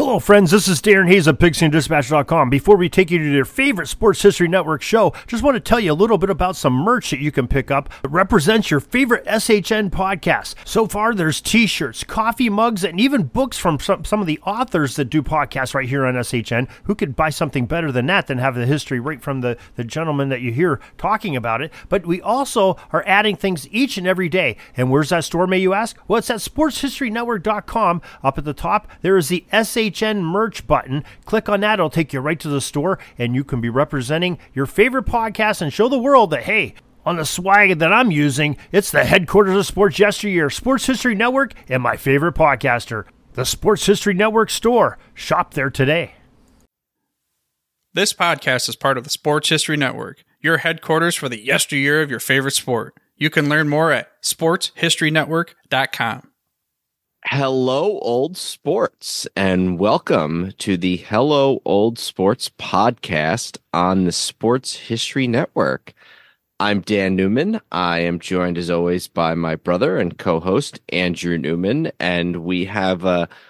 Hello, friends. This is Darren Hayes of PigskinDispatch.com. Before we take you to your favorite Sports History Network show, just want to tell you a little bit about some merch that you can pick up that represents your favorite SHN podcast. So far, there's t-shirts, coffee mugs, and even books from some of the authors that do podcasts right here on SHN. Who could buy something better than that, than have the history right from the gentleman that you hear talking about it? But we also are adding things each and every day. And where's that store, may you ask? Well, it's at SportsHistoryNetwork.com. Up at the top, there is the SHN merch button. Click on that. It'll take you right to the store, and you can be representing your favorite podcast and show the world that, hey, on the swag that I'm using, it's the headquarters of sports yesteryear, Sports History Network, and my favorite podcaster, the Sports History Network store. Shop there today. This podcast is part of the Sports History Network, your headquarters for the yesteryear of your favorite sport. You can learn more at sportshistorynetwork.com. Hello, old sports, and welcome to the Hello, Old Sports podcast on the Sports History Network. I'm Dan Newman. I am joined, as always, by my brother and co-host, Andrew Newman, and we have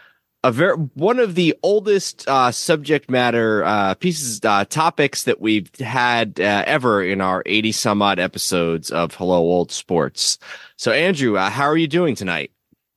one of the oldest subject matter topics that we've had ever in our 80-some-odd episodes of Hello, Old Sports. So, Andrew, how are you doing tonight?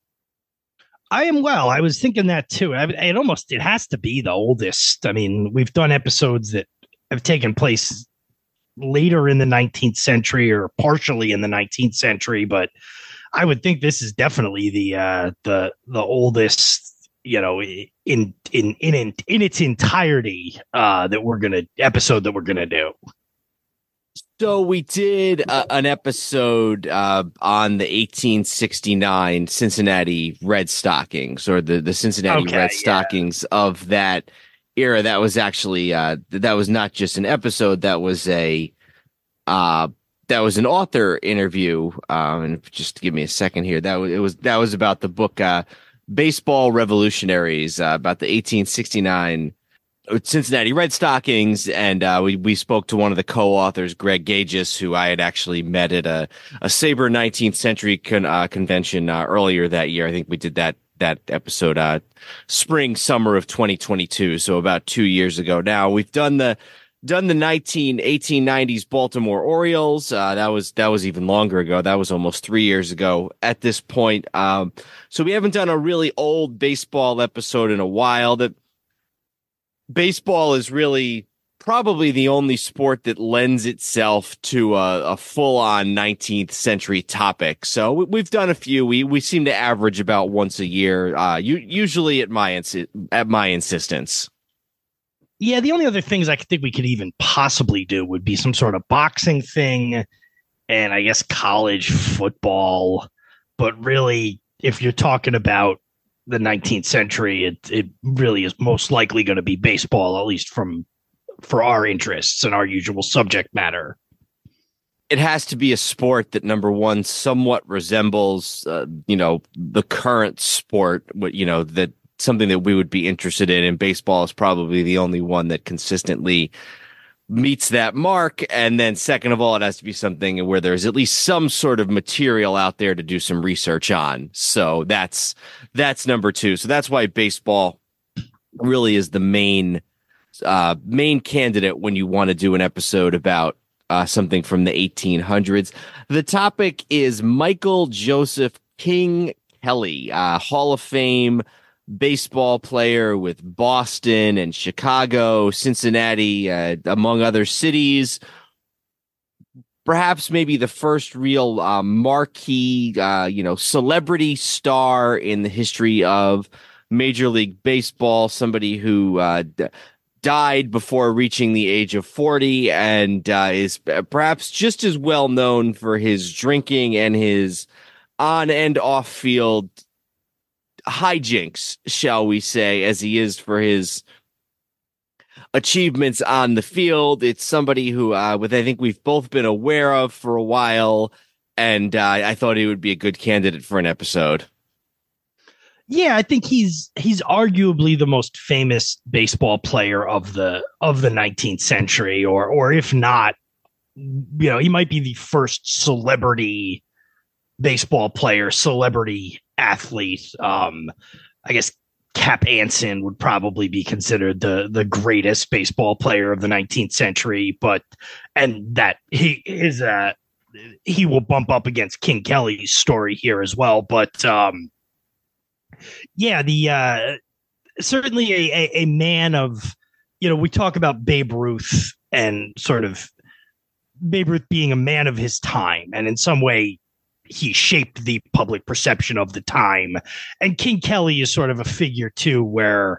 I am well. I was thinking that too. It has to be the oldest. I mean, we've done episodes that have taken place later in the 19th century or partially in the 19th century, but I would think this is definitely the oldest, you know, in its entirety that we're gonna do. So we did an episode on the 1869 Cincinnati Red Stockings, or the Cincinnati Red Stockings of that era. That was actually that was not just an episode. That was an author interview. And just give me a second here. That was about the book Baseball Revolutionaries, about the 1869 Cincinnati Red Stockings, and we spoke to one of the co-authors, Greg Gagis, who I had actually met at a Sabre 19th Century convention earlier that year. I think we did that episode summer of 2022, so about 2 years ago now. We've done the 1890s Baltimore Orioles. That was even longer ago. That was almost 3 years ago at this point. So we haven't done a really old baseball episode in a while. That baseball is really probably the only sport that lends itself to a full-on 19th century topic. So we've done a few. We seem to average about once a year, usually at my insistence. Yeah, the only other things I think we could even possibly do would be some sort of boxing thing, and I guess college football. But really, if you're talking about the 19th century, it really is most likely going to be baseball, at least for our interests and our usual subject matter. It has to be a sport that, number one, somewhat resembles, the current sport, that something that we would be interested in. And baseball is probably the only one that consistently meets that mark. And then second of all, it has to be something where there's at least some sort of material out there to do some research on. So that's number two. So that's why baseball really is the main candidate when you want to do an episode about something from the 1800s. The topic is Michael Joseph King Kelly, Hall of Fame baseball player with Boston and Chicago, Cincinnati, among other cities. Perhaps maybe the first real marquee, celebrity star in the history of Major League Baseball. Somebody who died before reaching the age of 40 and is perhaps just as well known for his drinking and his on and off field hijinks, shall we say, as he is for his achievements on the field. It's somebody who I think we've both been aware of for a while, and I thought he would be a good candidate for an episode. Yeah, I think he's arguably the most famous baseball player of the 19th century, or if not, he might be the first celebrity baseball player, celebrity athlete. I guess Cap Anson would probably be considered the greatest baseball player of the 19th century, and that he will bump up against King Kelly's story here as well. But certainly a man of, we talk about Babe Ruth and sort of Babe Ruth being a man of his time, and in some way he shaped the public perception of the time. And King Kelly is sort of a figure too, where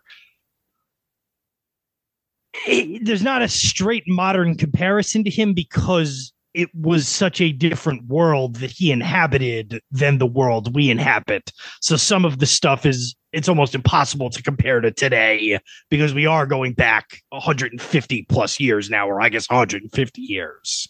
there's not a straight modern comparison to him because it was such a different world that he inhabited than the world we inhabit. So some of the stuff it's almost impossible to compare to today because we are going back 150 plus years now, or I guess 150 years.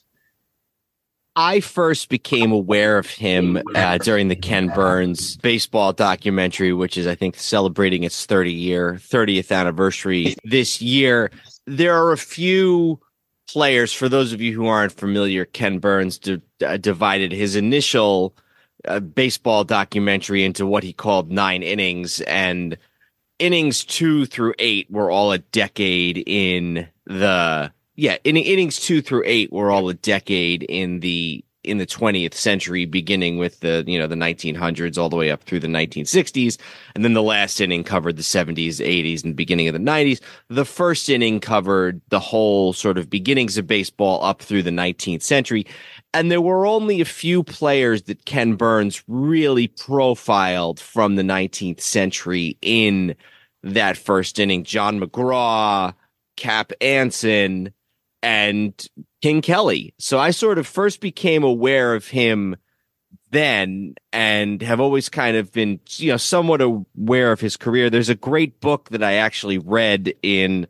I first became aware of him during the Ken Burns baseball documentary, which is, I think, celebrating its 30th anniversary this year. There are a few players, for those of you who aren't familiar, Ken Burns divided his initial baseball documentary into what he called 9 innings, and innings 2 through 8 were all a decade in the innings 2 through 8 were all a decade in the 20th century, beginning with the 1900s all the way up through the 1960s. And then the last inning covered the 70s, 80s, and beginning of the 90s. The first inning covered the whole sort of beginnings of baseball up through the 19th century. And there were only a few players that Ken Burns really profiled from the 19th century in that first inning: John McGraw, Cap Anson, and King Kelly. So I sort of first became aware of him then, and have always kind of been, somewhat aware of his career. There's a great book that I actually read in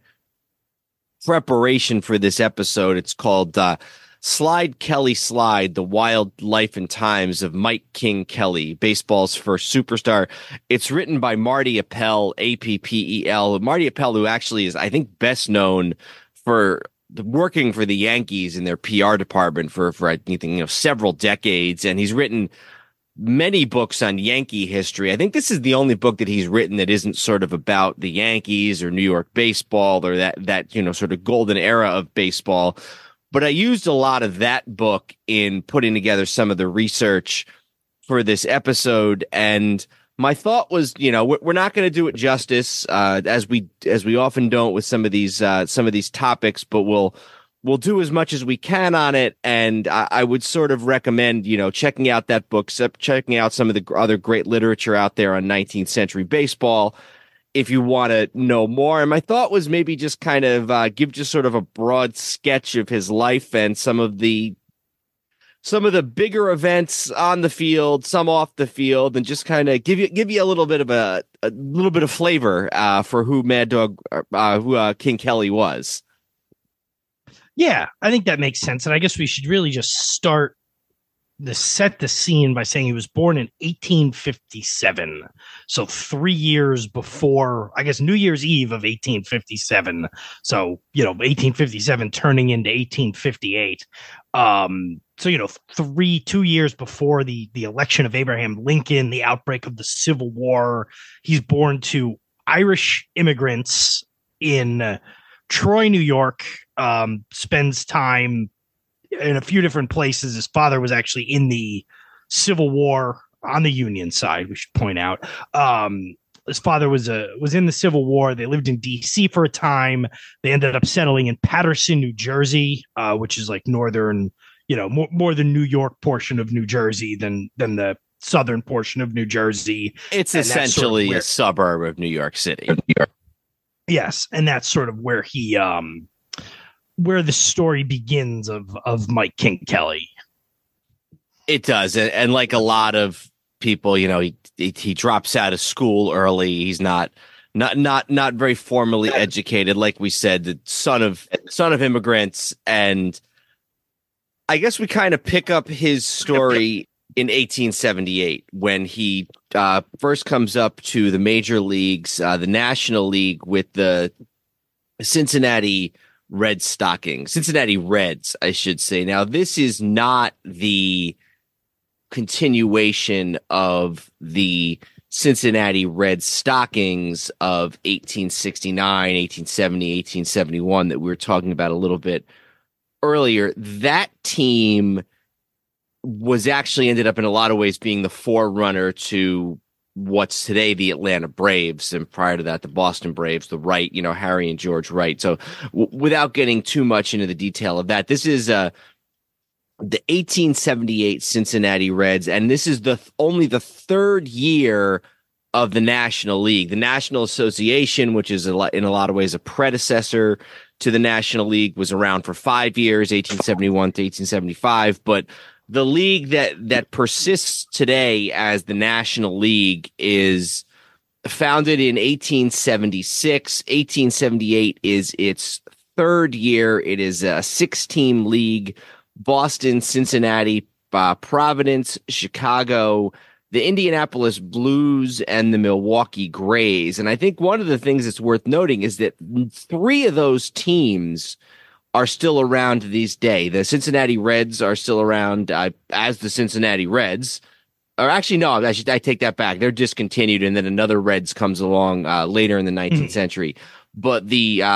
preparation for this episode. It's called Slide Kelly Slide: The Wild Life and Times of Mike King Kelly, baseball's first superstar. It's written by Marty Appel, Appel. Marty Appel, who actually is, I think, best known for working for the Yankees in their PR department for I think, several decades. And he's written many books on Yankee history. I think this is the only book that he's written that isn't sort of about the Yankees or New York baseball or that sort of golden era of baseball. But I used a lot of that book in putting together some of the research for this episode. And my thought was, we're not going to do it justice, as we often don't with some of these topics, but we'll do as much as we can on it. And I would sort of recommend, checking out that book, checking out some of the other great literature out there on 19th century baseball, if you want to know more. And my thought was maybe just kind of give just sort of a broad sketch of his life and some of the bigger events on the field, some off the field, and just kind of give you a little bit of a little bit of flavor for who Mad Dog, who King Kelly was. Yeah, I think that makes sense. And I guess we should really just set the scene by saying he was born in 1857. So 3 years before, I guess, New Year's Eve of 1857. So, 1857 turning into 1858. So, 2 years before the election of Abraham Lincoln, the outbreak of the Civil War, he's born to Irish immigrants in Troy, New York, spends time in a few different places. His father was actually in the Civil War on the Union side, we should point out. His father was in the Civil War. They lived in D.C. for a time. They ended up settling in Paterson, New Jersey, which is like northern, more the New York portion of New Jersey than the southern portion of New Jersey. It's essentially a suburb of New York City. Yes, and that's sort of where he where the story begins of Mike King Kelly. It does, and like a lot of people, he drops out of school early. He's not very formally educated, like we said, the son of immigrants. And I guess we kind of pick up his story in 1878 when he first comes up to the major leagues, the National League, with the Cincinnati Reds, I should say. Now, this is not the continuation of the Cincinnati Red Stockings of 1869, 1870, 1871 that we were talking about a little bit earlier. That team was actually ended up in a lot of ways being the forerunner to what's today the Atlanta Braves, and prior to that, the Boston Braves, the Wright, Harry and George Wright. So without getting too much into the detail of that, this is the 1878 Cincinnati Reds, and this is only the third year of the National League. The National Association, which is in a lot of ways a predecessor to the National League, was around for 5 years, 1871 to 1875, but the league that persists today as the National League is founded in 1876. 1878 is its third year. It is a 6-team league: Boston, Cincinnati, Providence, Chicago, the Indianapolis Blues, and the Milwaukee Grays. And I think one of the things that's worth noting is that 3 of those teams are still around to this day. The Cincinnati Reds are still around as the Cincinnati Reds. Or actually, no, I take that back. They're discontinued, and then another Reds comes along later in the 19th century. But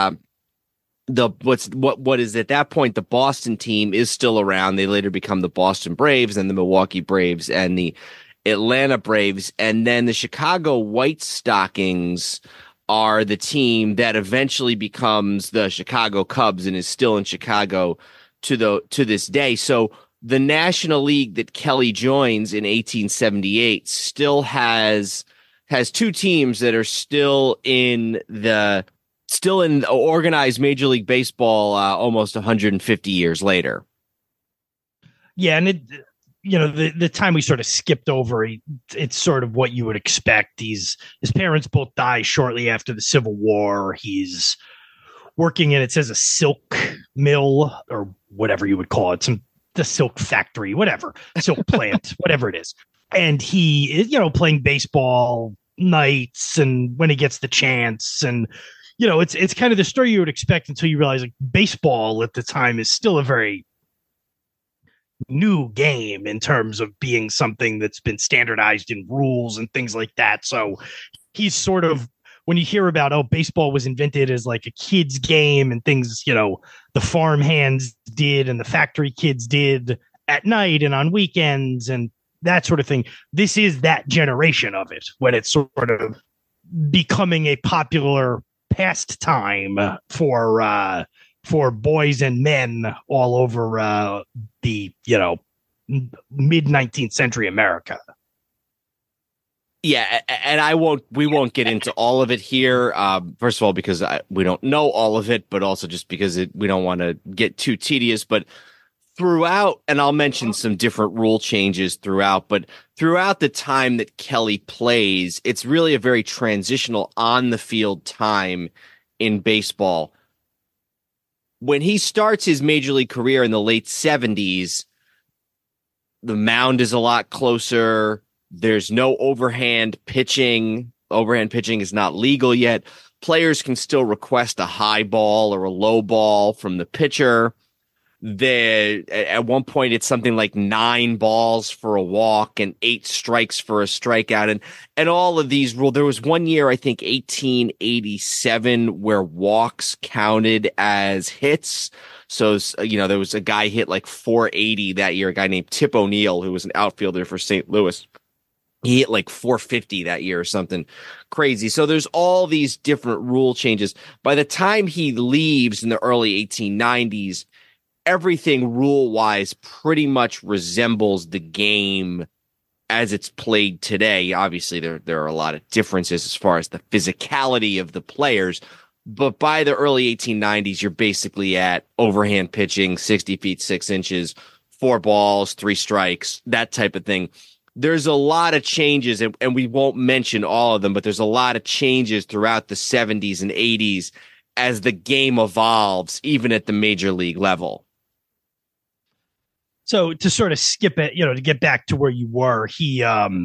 what is at that point, the Boston team is still around. They later become the Boston Braves and the Milwaukee Braves and the Atlanta Braves. And then the Chicago White Stockings are the team that eventually becomes the Chicago Cubs and is still in Chicago to this day. So the National League that Kelly joins in 1878 still has 2 teams that are still in organized Major League Baseball almost 150 years later. Yeah, and the time we sort of skipped over, it's sort of what you would expect. His parents both die shortly after the Civil War. He's working in, it says, a silk mill or whatever you would call it, the silk factory, whatever, silk plant, whatever it is. And he is, playing baseball nights and when he gets the chance. And, it's kind of the story you would expect until you realize, like, baseball at the time is still a very new game in terms of being something that's been standardized in rules and things like that. So he's sort of, when you hear about, baseball was invented as like a kid's game and things, the farm hands did and the factory kids did at night and on weekends and that sort of thing. This is that generation of it when it's sort of becoming a popular pastime for boys and men all over the mid 19th century America. Yeah, and we won't get into all of it here. First of all, because we don't know all of it, but also just because we don't want to get too tedious. But throughout, and I'll mention some different rule changes throughout, but throughout the time that Kelly plays, it's really a very transitional on the field time in baseball. When he starts his major league career in the late 70s, the mound is a lot closer. There's no overhand pitching. Overhand pitching is not legal yet. Players can still request a high ball or a low ball from the pitcher. At one point, it's something like 9 balls for a walk and 8 strikes for a strikeout. And all of these rules. There was one year, I think 1887, where walks counted as hits. So, there was a guy hit like 480 that year, a guy named Tip O'Neill, who was an outfielder for St. Louis. He hit like 450 that year or something crazy. So there's all these different rule changes. By the time he leaves in the early 1890s, everything rule-wise pretty much resembles the game as it's played today. Obviously, there are a lot of differences as far as the physicality of the players, but by the early 1890s, you're basically at overhand pitching, 60 feet, 6 inches, 4 balls, 3 strikes, that type of thing. There's a lot of changes, and we won't mention all of them, but there's a lot of changes throughout the 70s and 80s as the game evolves, even at the major league level. So to sort of skip it, to get back to where you were, he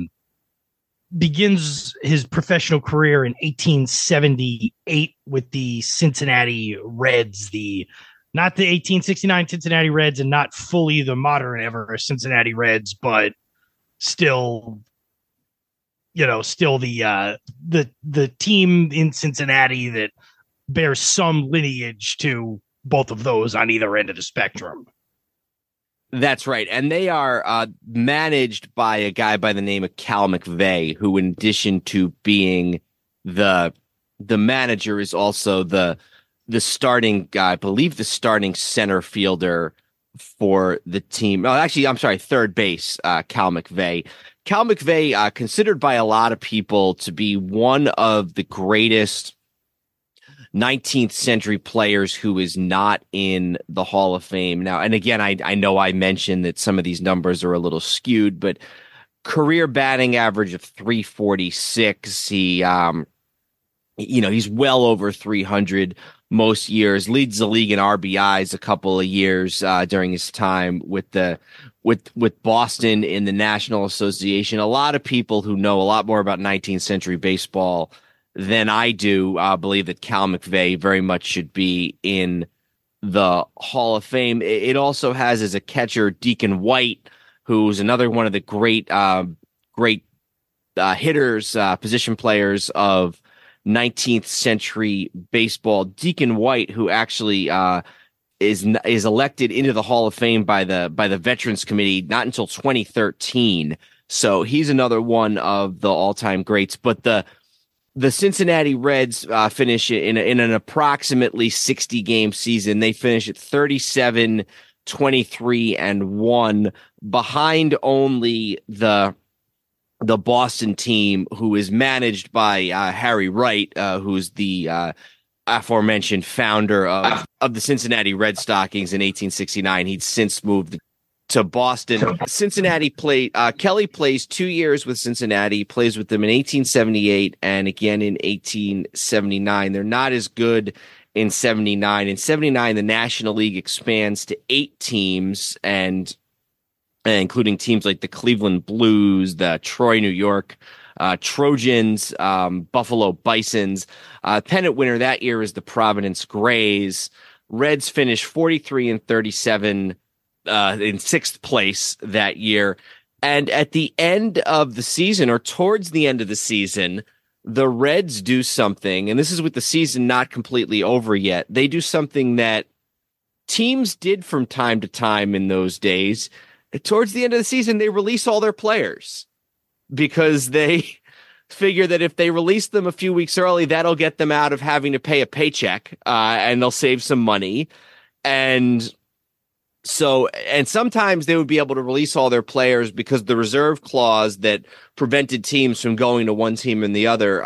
begins his professional career in 1878 with the Cincinnati Reds, not the 1869 Cincinnati Reds and not fully the modern era Cincinnati Reds, but still still the team in Cincinnati that bears some lineage to both of those on either end of the spectrum. That's right. And they are managed by a guy by the name of Cal McVay, who, in addition to being the manager, is also the starting guy, I believe the starting center fielder for the team. Oh, actually, I'm sorry, third base, Cal McVay. Cal McVay, considered by a lot of people to be one of the greatest 19th century players who is not in the Hall of Fame now. And again, I know I mentioned that some of these numbers are a little skewed, but career batting average of 346. He's well over 300 most years, leads the league in RBIs a couple of years during his time with Boston in the National Association. A lot of people who know a lot more about 19th century baseball than I do believe that Cal McVay very much should be in the Hall of Fame. It also has as a catcher Deacon White, who's another one of the great hitters, position players of 19th century baseball. Deacon White, who actually is elected into the Hall of Fame by the Veterans Committee not until 2013. So he's another one of the all-time greats. But the Cincinnati Reds finish in an approximately 60-game season. They finish at 37, 23-1, behind only the Boston team, who is managed by Harry Wright, who's the aforementioned founder of the Cincinnati Red Stockings in 1869. He'd since moved to Boston. Cincinnati Kelly plays 2 years with Cincinnati, plays with them in 1878 and again in 1879. They're not as good in 79. In 79, the National League expands to 8 teams, and including teams like the Cleveland Blues, the Troy, New York Trojans, Buffalo Bisons. Pennant winner that year is the Providence Grays. Reds finish 43-37 in 6th place that year. And at the end of the season, or towards the end of the season, the Reds do something, and this is with the season not completely over yet. They do something that teams did from time to time in those days. Towards the end of the season, they release all their players because they figure that if they release them a few weeks early, that'll get them out of having to pay a paycheck, and they'll save some money. And sometimes they would be able to release all their players because the reserve clause that prevented teams from going to one team and the other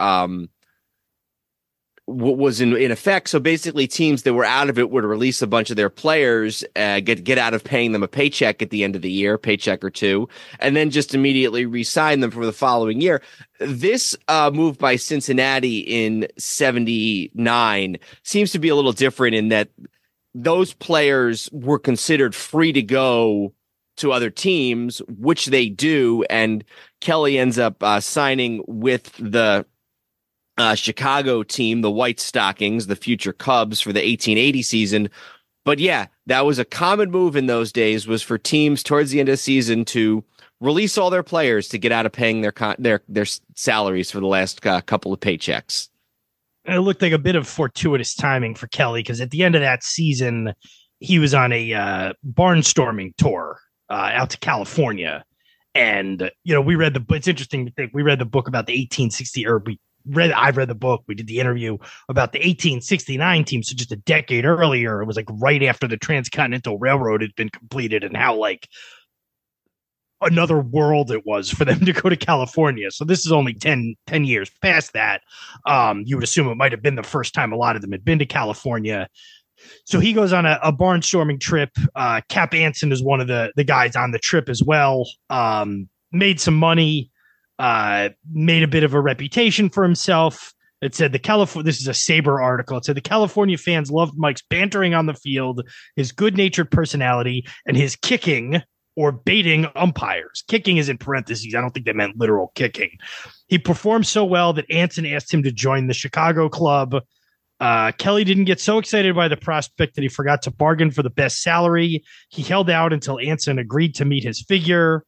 was in effect. So basically teams that were out of it would release a bunch of their players, get out of paying them a paycheck at the end of the year, paycheck or two, and then just immediately re-sign them for the following year. This move by Cincinnati in 79 seems to be a little different in that those players were considered free to go to other teams, which they do. And Kelly ends up signing with the Chicago team, the White Stockings, the future Cubs, for the 1880 season. But yeah, that was a common move in those days, was for teams towards the end of the season to release all their players to get out of paying their salaries for the last couple of paychecks. It looked like a bit of fortuitous timing for Kelly, because at the end of that season, he was on a barnstorming tour out to California. And, we read it's interesting to think we read the book about the 1860, I read the book. We did the interview about the 1869 team. So just a decade earlier, it was like right after the Transcontinental Railroad had been completed, and how like another world it was for them to go to California. So this is only 10 years past that. You would assume it might have been the first time a lot of them had been to California. So he goes on a barnstorming trip. Cap Anson is one of the guys on the trip as well. Made some money, made a bit of a reputation for himself. It said this is a Saber article. It said the California fans loved Mike's bantering on the field, his good-natured personality, and his kicking or baiting umpires. Kicking is in parentheses. I don't think they meant literal kicking. He performed so well that Anson asked him to join the Chicago club. Kelly didn't get so excited by the prospect that he forgot to bargain for the best salary. He held out until Anson agreed to meet his figure.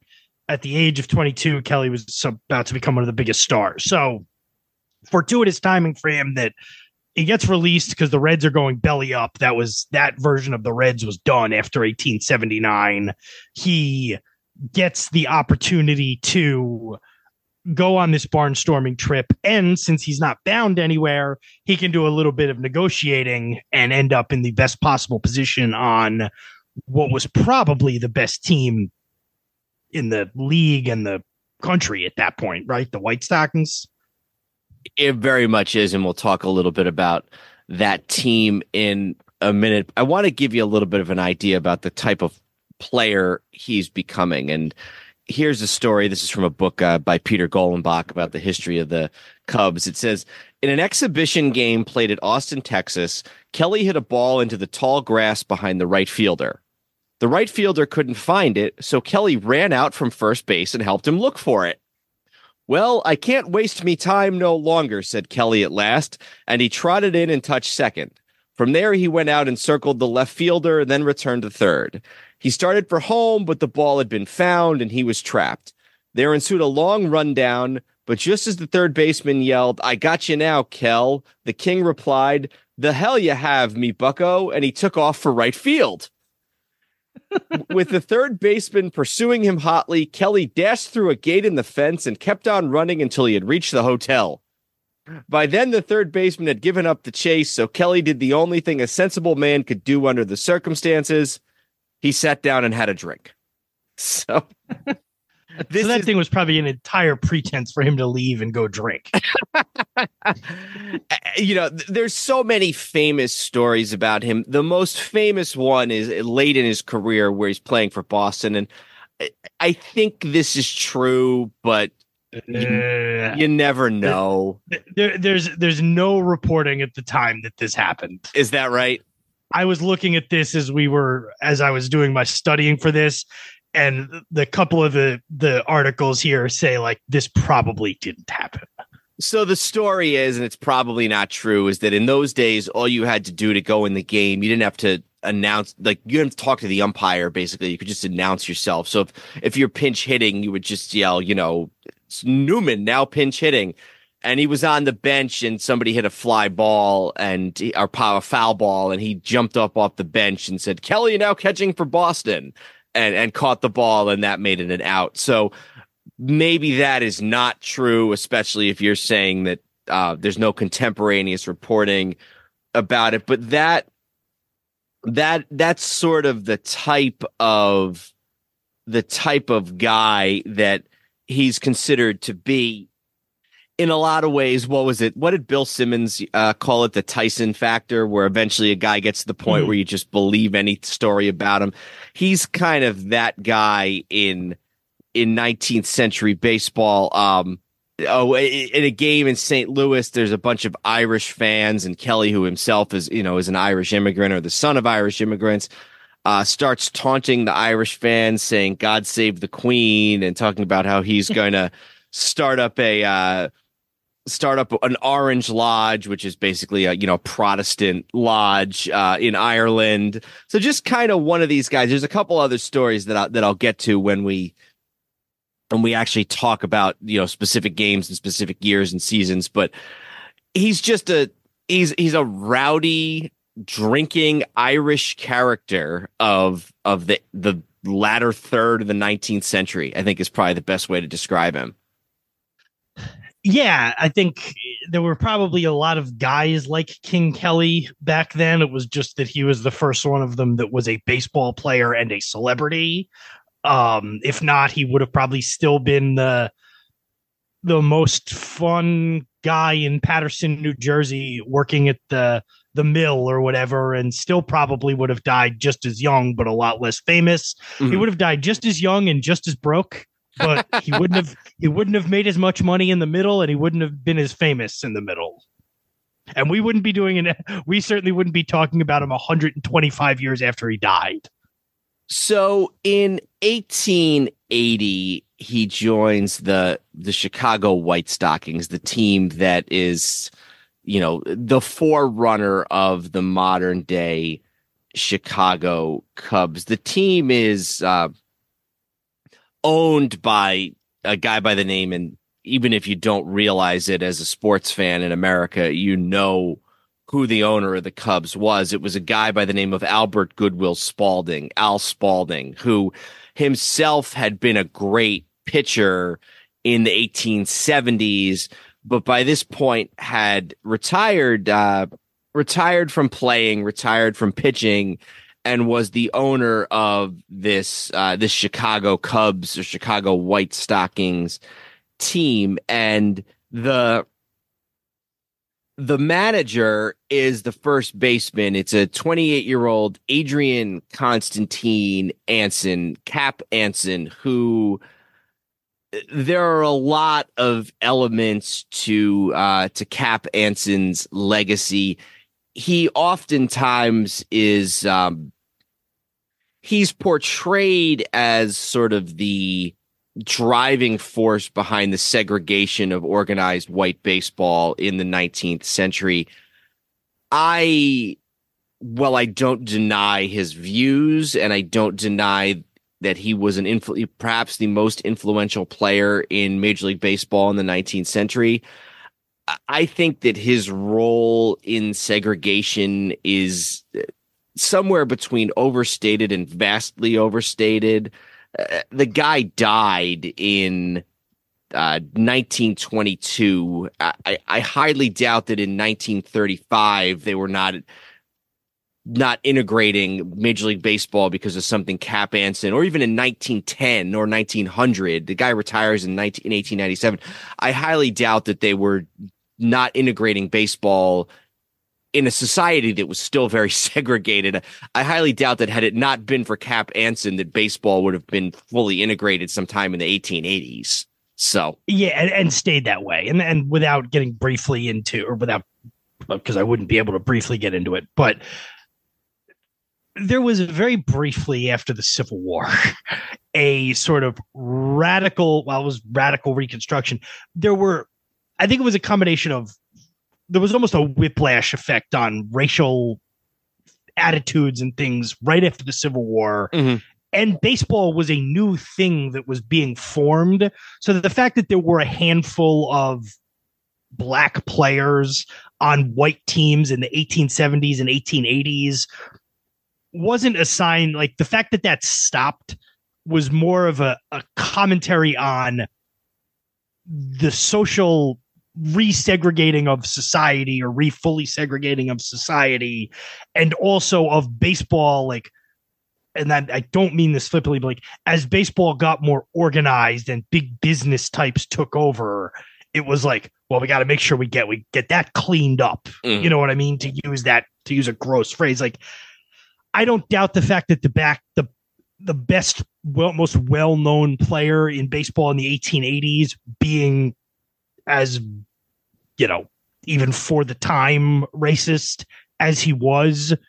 at the age of 22, Kelly was about to become one of the biggest stars. So fortuitous timing for him that he gets released because the Reds are going belly up. That version of the Reds was done after 1879. He gets the opportunity to go on this barnstorming trip. And since he's not bound anywhere, he can do a little bit of negotiating and end up in the best possible position on what was probably the best team in the league and the country at that point, right? The White Stockings. It very much is, and we'll talk a little bit about that team in a minute. I want to give you a little bit of an idea about the type of player he's becoming. And here's a story. This is from a book by Peter Golenbach about the history of the Cubs. It says, in an exhibition game played at Austin, Texas, Kelly hit a ball into the tall grass behind the right fielder. The right fielder couldn't find it, so Kelly ran out from first base and helped him look for it. Well, I can't waste me time no longer, said Kelly at last, and he trotted in and touched second. From there, he went out and circled the left fielder and then returned to third. He started for home, but the ball had been found and he was trapped. There ensued a long rundown, but just as the third baseman yelled, I got you now, Kel, the king replied, the hell you have, me bucko, and he took off for right field. With the third baseman pursuing him hotly, Kelly dashed through a gate in the fence and kept on running until he had reached the hotel. By then, the third baseman had given up the chase, so Kelly did the only thing a sensible man could do under the circumstances. He sat down and had a drink. So that thing was probably an entire pretense for him to leave and go drink. You know, there's so many famous stories about him. The most famous one is late in his career where he's playing for Boston. And I think this is true, but you never know. There's no reporting at the time that this happened. Is that right? I was looking at this as I was doing my studying for this, and the couple of the articles here say like this probably didn't happen. So the story is, and it's probably not true, is that in those days, all you had to do to go in the game, you didn't have to announce, like you didn't have to talk to the umpire. Basically, you could just announce yourself. So if you're pinch hitting, you would just yell, you know, Newman now pinch hitting. And he was on the bench and somebody hit a fly ball or power foul ball. And he jumped up off the bench and said, Kelly now catching for Boston, and caught the ball. And that made it an out. So maybe that is not true, especially if you're saying that there's no contemporaneous reporting about it. But that's sort of the type of guy that he's considered to be. In a lot of ways, what did Bill Simmons call it? The Tyson factor, where eventually a guy gets to the point where you just believe any story about him. He's kind of that guy in 19th century baseball. In a game in St. Louis, there's a bunch of Irish fans, and Kelly, who himself is an Irish immigrant or the son of Irish immigrants, starts taunting the Irish fans, saying "God save the Queen" and talking about how he's going to start up an Orange Lodge, which is basically a Protestant lodge in Ireland. So just kind of one of these guys. There's a couple other stories that I'll get to when we actually talk about specific games and specific years and seasons. But he's just he's a rowdy, drinking Irish character of the latter third of the 19th century. I think is probably the best way to describe him. Yeah, I think there were probably a lot of guys like King Kelly back then. It was just that he was the first one of them that was a baseball player and a celebrity. If not, he would have probably still been the most fun guy in Paterson, New Jersey, working at the mill or whatever, and still probably would have died just as young, but a lot less famous. Mm-hmm. He would have died just as young and just as broke. But he wouldn't have made as much money in the middle, and he wouldn't have been as famous in the middle. And we certainly wouldn't be talking about him 125 years after he died. So in 1880, he joins the Chicago White Stockings, the team that is, the forerunner of the modern day Chicago Cubs. The team is owned by a guy by the name, and even if you don't realize it as a sports fan in America, you know who the owner of the Cubs was. It was a guy by the name of Albert Goodwill Spalding, Al Spalding, who himself had been a great pitcher in the 1870s, but by this point had retired from playing, retired from pitching, and was the owner of this Chicago Cubs or Chicago White Stockings team. And the manager is the first baseman. It's a 28-year-old Adrian Constantine Anson, Cap Anson, who there are a lot of elements to Cap Anson's legacy. He oftentimes is he's portrayed as sort of the driving force behind the segregation of organized white baseball in the 19th century. I don't deny his views, and I don't deny that he was perhaps the most influential player in Major League Baseball in the 19th century. I think that his role in segregation is somewhere between overstated and vastly overstated. The guy died in 1922. I highly doubt that in 1935 they were not integrating Major League Baseball because of something Cap Anson, or even in 1910 or 1900. The guy retires in 1897. I highly doubt that they were not integrating baseball in a society that was still very segregated. I highly doubt that had it not been for Cap Anson, that baseball would have been fully integrated sometime in the 1880s. So yeah, and stayed that way. And without getting briefly into, or without, because I wouldn't be able to briefly get into it, but there was very briefly after the Civil War a sort of radical Reconstruction. I think it was a combination of, there was almost a whiplash effect on racial attitudes and things right after the Civil War. Mm-hmm. And baseball was a new thing that was being formed. So that the fact that there were a handful of black players on white teams in the 1870s and 1880s wasn't a sign. Like, the fact that that stopped was more of a commentary on the social resegregating of society, or fully segregating of society, and also of baseball. Like, and that, I don't mean this flippantly, but like, as baseball got more organized and big business types took over, it was like, well, we got to make sure we get that cleaned up. Mm. You know what I mean? To use a gross phrase. Like, I don't doubt the fact that the best, most well-known player in baseball in the 1880s, being, as you know, even for the time racist as he wasn't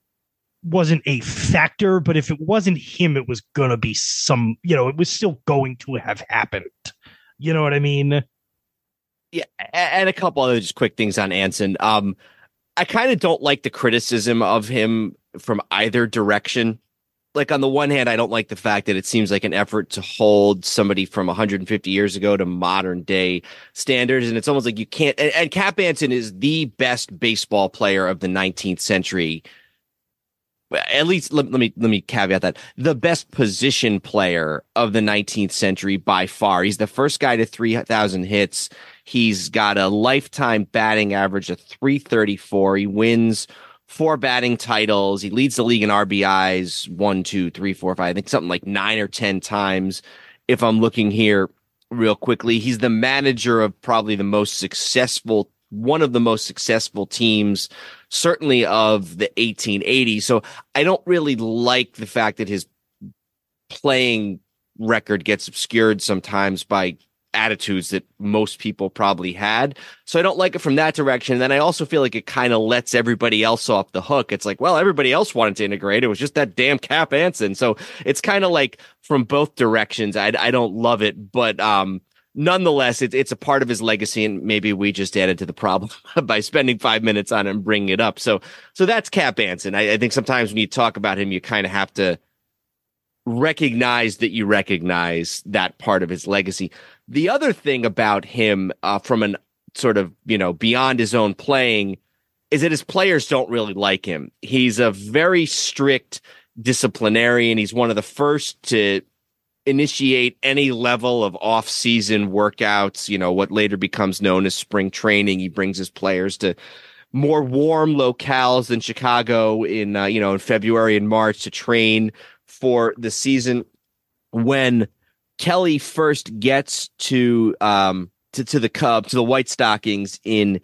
a factor. But if it wasn't him, it was going to be it was still going to have happened. You know what I mean? Yeah. And a couple other just quick things on Anson. I kind of don't like the criticism of him from either direction. Like, on the one hand, I don't like the fact that it seems like an effort to hold somebody from 150 years ago to modern day standards. And it's almost like you can't, and Cap Anson is the best baseball player of the 19th century. At least let me caveat that, the best position player of the 19th century by far. He's the first guy to 3,000 hits. He's got a lifetime batting average of 334. He wins 4 batting titles. He leads the league in RBIs 1, 2, 3, 4, 5. I think something like 9 or 10 times. If I'm looking here real quickly, he's the manager of probably one of the most successful teams, certainly of the 1880s. So I don't really like the fact that his playing record gets obscured sometimes by attitudes that most people probably had. So I don't like it from that direction. And then I also feel like it kind of lets everybody else off the hook. It's like, well, everybody else wanted to integrate. It was just that damn Cap Anson. So it's kind of like from both directions. I don't love it, but nonetheless, it's a part of his legacy, and maybe we just added to the problem by spending 5 minutes on it and bringing it up. So that's Cap Anson. I think sometimes when you talk about him, you kind of have to recognize that you recognize that part of his legacy. The other thing about him, from an sort of, beyond his own playing, is that his players don't really like him. He's a very strict disciplinarian. He's one of the first to initiate any level of off-season workouts, what later becomes known as spring training. He brings his players to more warm locales than Chicago in February and March to train for the season. When Kelly first gets to the Cubs, to the White Stockings in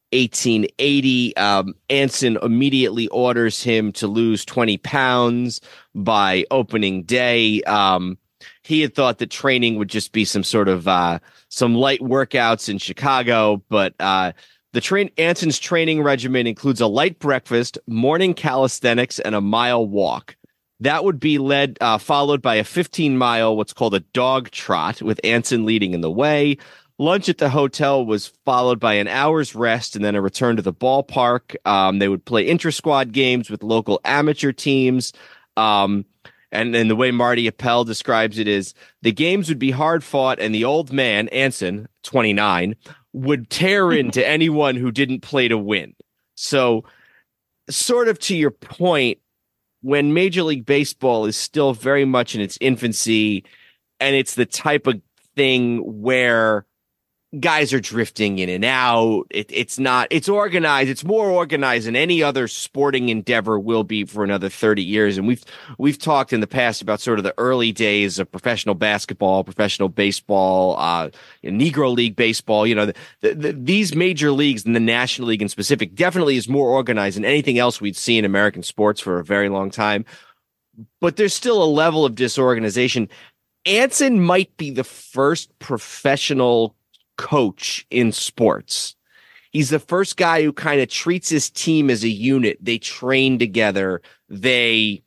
1880, Anson immediately orders him to lose 20 pounds by opening day. He had thought that training would just be some sort of some light workouts in Chicago, but Anson's training regimen includes a light breakfast, morning calisthenics, and a mile walk. That would be followed by a 15-mile, what's called a dog trot, with Anson leading in the way. Lunch at the hotel was followed by an hour's rest and then a return to the ballpark. They would play intra-squad games with local amateur teams. And the way Marty Appel describes it is the games would be hard fought, and the old man, Anson, 29, would tear into anyone who didn't play to win. So, sort of to your point, when Major League Baseball is still very much in its infancy, and it's the type of thing where guys are drifting in and out, it's organized. It's more organized than any other sporting endeavor will be for another 30 years. And we've talked in the past about sort of the early days of professional basketball, professional baseball, Negro League baseball. These major leagues and the National League in specific definitely is more organized than anything else we'd see in American sports for a very long time. But there's still a level of disorganization. Anson might be the first professional coach in sports. He's the first guy who kind of treats his team as a unit. They train together. They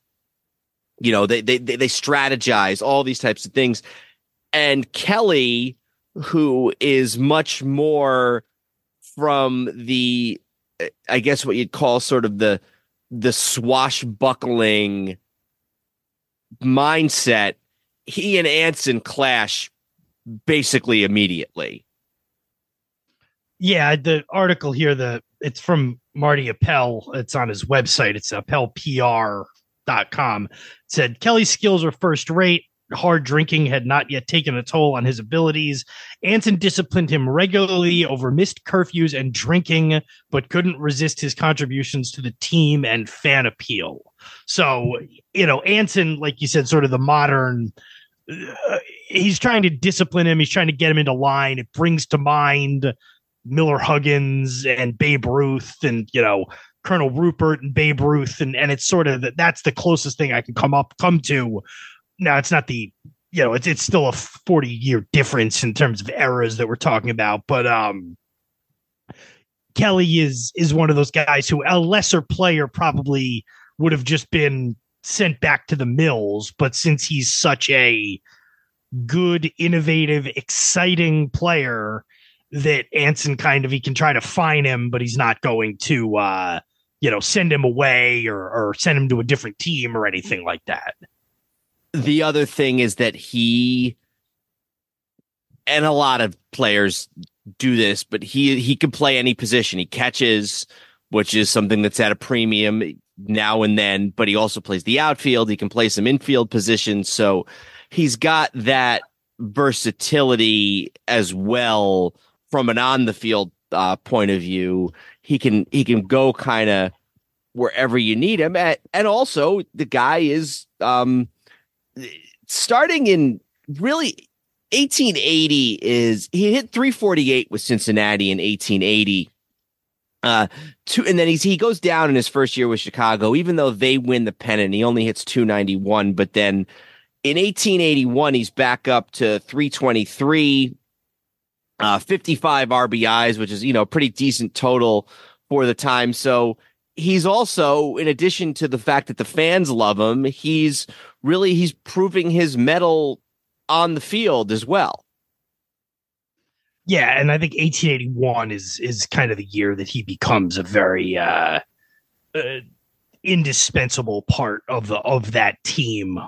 strategize, all these types of things. And Kelly, who is much more from the, I guess what you'd call sort of the swashbuckling mindset, he and Anson clash basically immediately. Yeah, the article here, it's from Marty Appel. It's on his website. It's appelpr.com. It said Kelly's skills are first rate. Hard drinking had not yet taken a toll on his abilities. Anson disciplined him regularly over missed curfews and drinking, but couldn't resist his contributions to the team and fan appeal. So, Anson, like you said, sort of the modern, he's trying to discipline him. He's trying to get him into line. It brings to mind Miller Huggins and Babe Ruth and, Colonel Rupert and Babe Ruth. And it's sort of that's the closest thing I can come to. Now, it's not it's still a 40-year difference in terms of eras that we're talking about. But Kelly is one of those guys who a lesser player probably would have just been sent back to the mills. But since he's such a good, innovative, exciting player, that Anson he can try to fine him, but he's not going to, send him away or send him to a different team or anything like that. The other thing is that he, and a lot of players do this, but he can play any position. He catches, which is something that's at a premium now and then, but he also plays the outfield. He can play some infield positions. So he's got that versatility as well. From an on the field point of view, he can go kind of wherever you need him at. And also the guy is starting in really 1880 he hit 348 with Cincinnati in 1880. And then he goes down in his first year with Chicago, even though they win the pennant, he only hits 291. But then in 1881, he's back up to 323. 55 RBIs, which is, pretty decent total for the time. So he's also, in addition to the fact that the fans love him, he's proving his mettle on the field as well. Yeah, and I think 1881 is kind of the year that he becomes a very indispensable part of that team.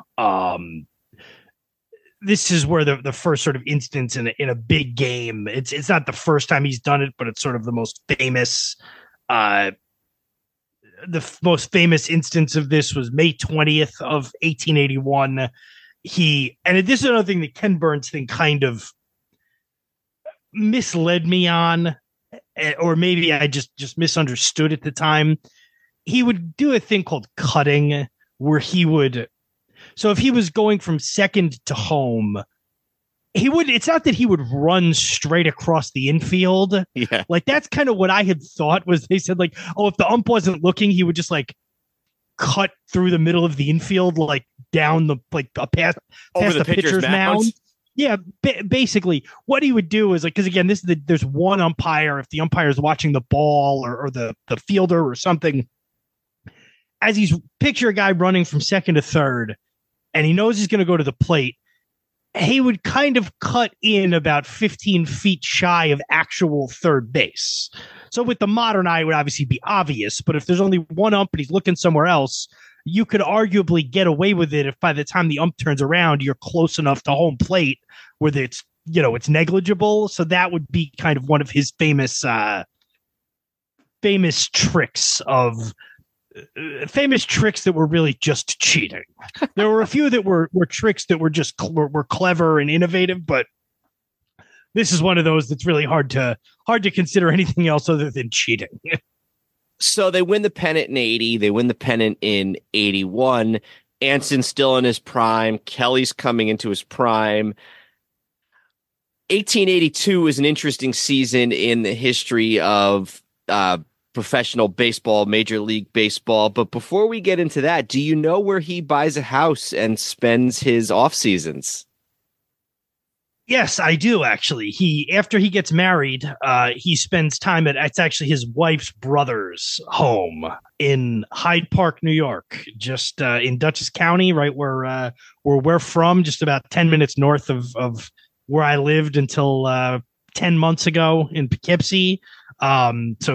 This is where the first sort of instance in a big game. It's not the first time he's done it, but it's sort of the most famous. Most famous instance of this was May 20th of 1881. This is another thing that Ken Burns thing kind of misled me on, or maybe I just misunderstood at the time. He would do a thing called cutting, where so if he was going from second to home, it's not that he would run straight across the infield. Yeah. Like, that's kind of what I had thought was they said, like, oh, if the ump wasn't looking, he would just like cut through the middle of the infield, like down past the pitcher's mound. Yeah. Basically what he would do is, like, cause again, there's one umpire. If the umpire is watching the ball or the fielder or something, as he's picture a guy running from second to third and he knows he's going to go to the plate, he would kind of cut in about 15 feet shy of actual third base. So with the modern eye, it would obviously be obvious, but if there's only one ump and he's looking somewhere else, you could arguably get away with it if by the time the ump turns around, you're close enough to home plate where it's negligible. So that would be kind of one of his famous tricks that were really just cheating. There were a few that were tricks that were just were clever and innovative, but this is one of those that's really hard to consider anything else other than cheating. So they win the pennant in 80. They win the pennant in 81. Anson's still in his prime. Kelly's coming into his prime. 1882 is an interesting season in the history of professional baseball, Major League Baseball. But before we get into that, do you know where he buys a house and spends his off seasons? Yes, I do, actually. After he gets married, he spends time it's actually his wife's brother's home in Hyde Park, New York, just in Dutchess County, right where we're from, just about 10 minutes north of where I lived until 10 months ago in Poughkeepsie. So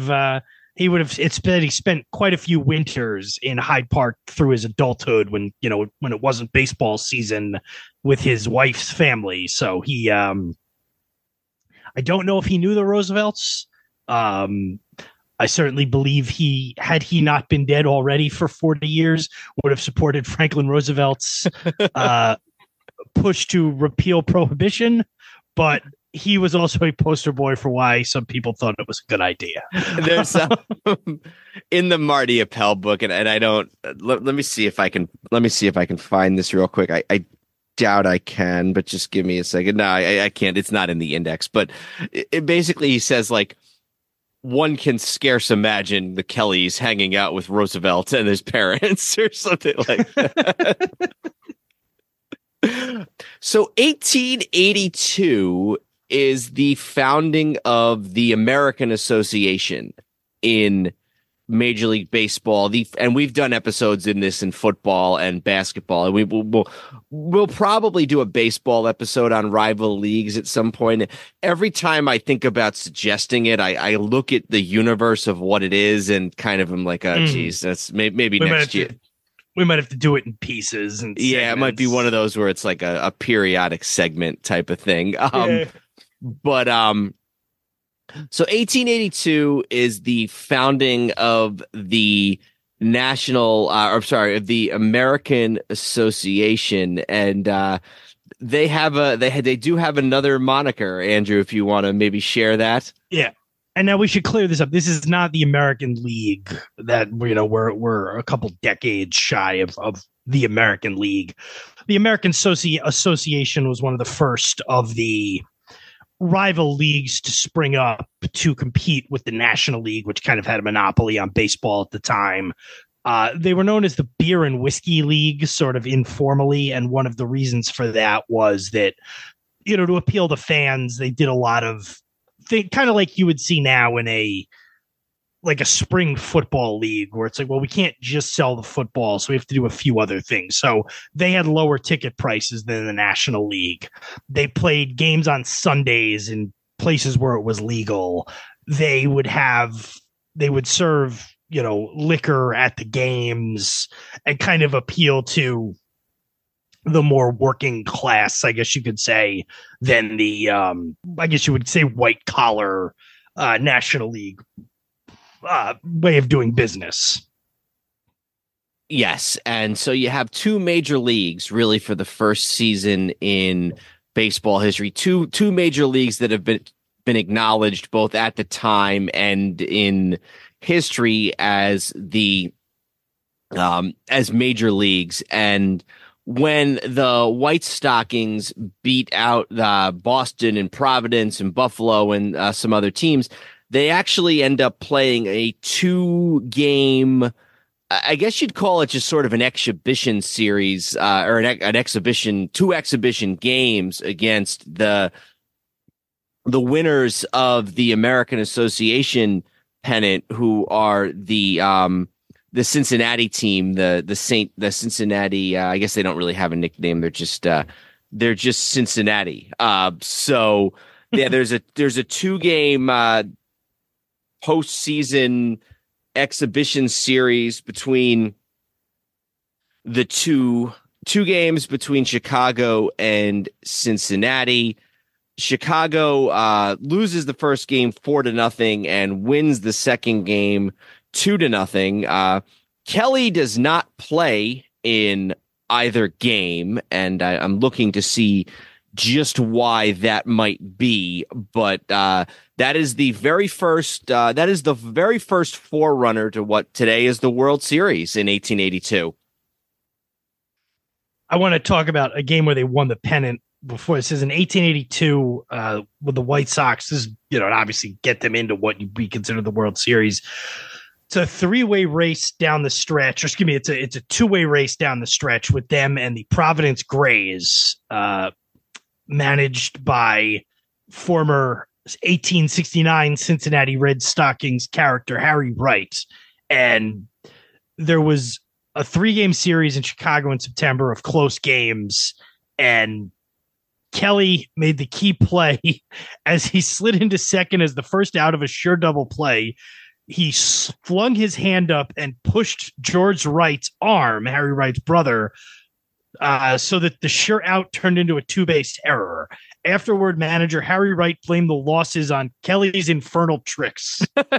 he spent quite a few winters in Hyde Park through his adulthood when it wasn't baseball season with his wife's family. So I don't know if he knew the Roosevelts. I certainly believe had he not been dead already for 40 years, would have supported Franklin Roosevelt's push to repeal prohibition, but he was also a poster boy for why some people thought it was a good idea. There's in the Marty Appel book, and I don't let me see if I can find this real quick. I doubt I can, but just give me a second. No, I can't. It's not in the index, but it basically he says, like, one can scarce imagine the Kellys hanging out with Roosevelt and his parents or something like that. So 1882 is the founding of the American Association in Major League Baseball. And we've done episodes in this in football and basketball, and we'll probably do a baseball episode on rival leagues at some point. Every time I think about suggesting it, I look at the universe of what it is and kind of am like, oh, geez, that's maybe next year. We might have to do it in pieces. And yeah, it might be one of those where it's like a periodic segment type of thing. But so 1882 is the founding of the the American Association, and they do have another moniker, Andrew, if you want to maybe share that. Yeah. And now we should clear this up. This is not the American League that, we're a couple decades shy of the American League. The American Association was one of the first of the rival leagues to spring up to compete with the National League, which kind of had a monopoly on baseball at the time. They were known as the Beer and Whiskey League, sort of informally. And one of the reasons for that was that, to appeal to fans, they did a lot of kind of like you would see now in a spring football league, where it's like, well, we can't just sell the football, so we have to do a few other things. So they had lower ticket prices than the National League. They played games on Sundays in places where it was legal. They would serve liquor at the games and kind of appeal to the more working class, I guess you could say, than the, I guess you would say, white collar National League way of doing business. Yes, and so you have two major leagues really for the first season in baseball history. Two major leagues that have been acknowledged both at the time and in history as as major leagues. And when the White Stockings beat out Boston and Providence and Buffalo and some other teams, they actually end up playing a 2-game, I guess you'd call it just sort of an exhibition series, or an exhibition, 2 exhibition games against the winners of the American Association pennant, who are the Cincinnati team, the Cincinnati. I guess they don't really have a nickname. They're just Cincinnati. So yeah, there's a 2-game postseason exhibition series between the two games between Chicago and Cincinnati. Chicago loses the first game 4-0 and wins the second game 2-0. Kelly does not play in either game, and I'm looking to see just why that might be, but that is the very first forerunner to what today is the World Series in 1882. I want to talk about a game where they won the pennant before. It says in 1882 with the White Sox. This is, obviously get them into what we consider the World Series. It's a 3-way race down the stretch, or excuse me, it's a 2-way race down the stretch with them and the Providence Grays, managed by former 1869 Cincinnati Red Stockings character Harry Wright. And there was a 3-game series in Chicago in September of close games, and Kelly made the key play as he slid into second as the first out of a sure double play. He flung his hand up and pushed George Wright's arm, Harry Wright's brother, so that the sure out turned into a 2-base error. Afterward, manager Harry Wright blamed the losses on Kelly's infernal tricks.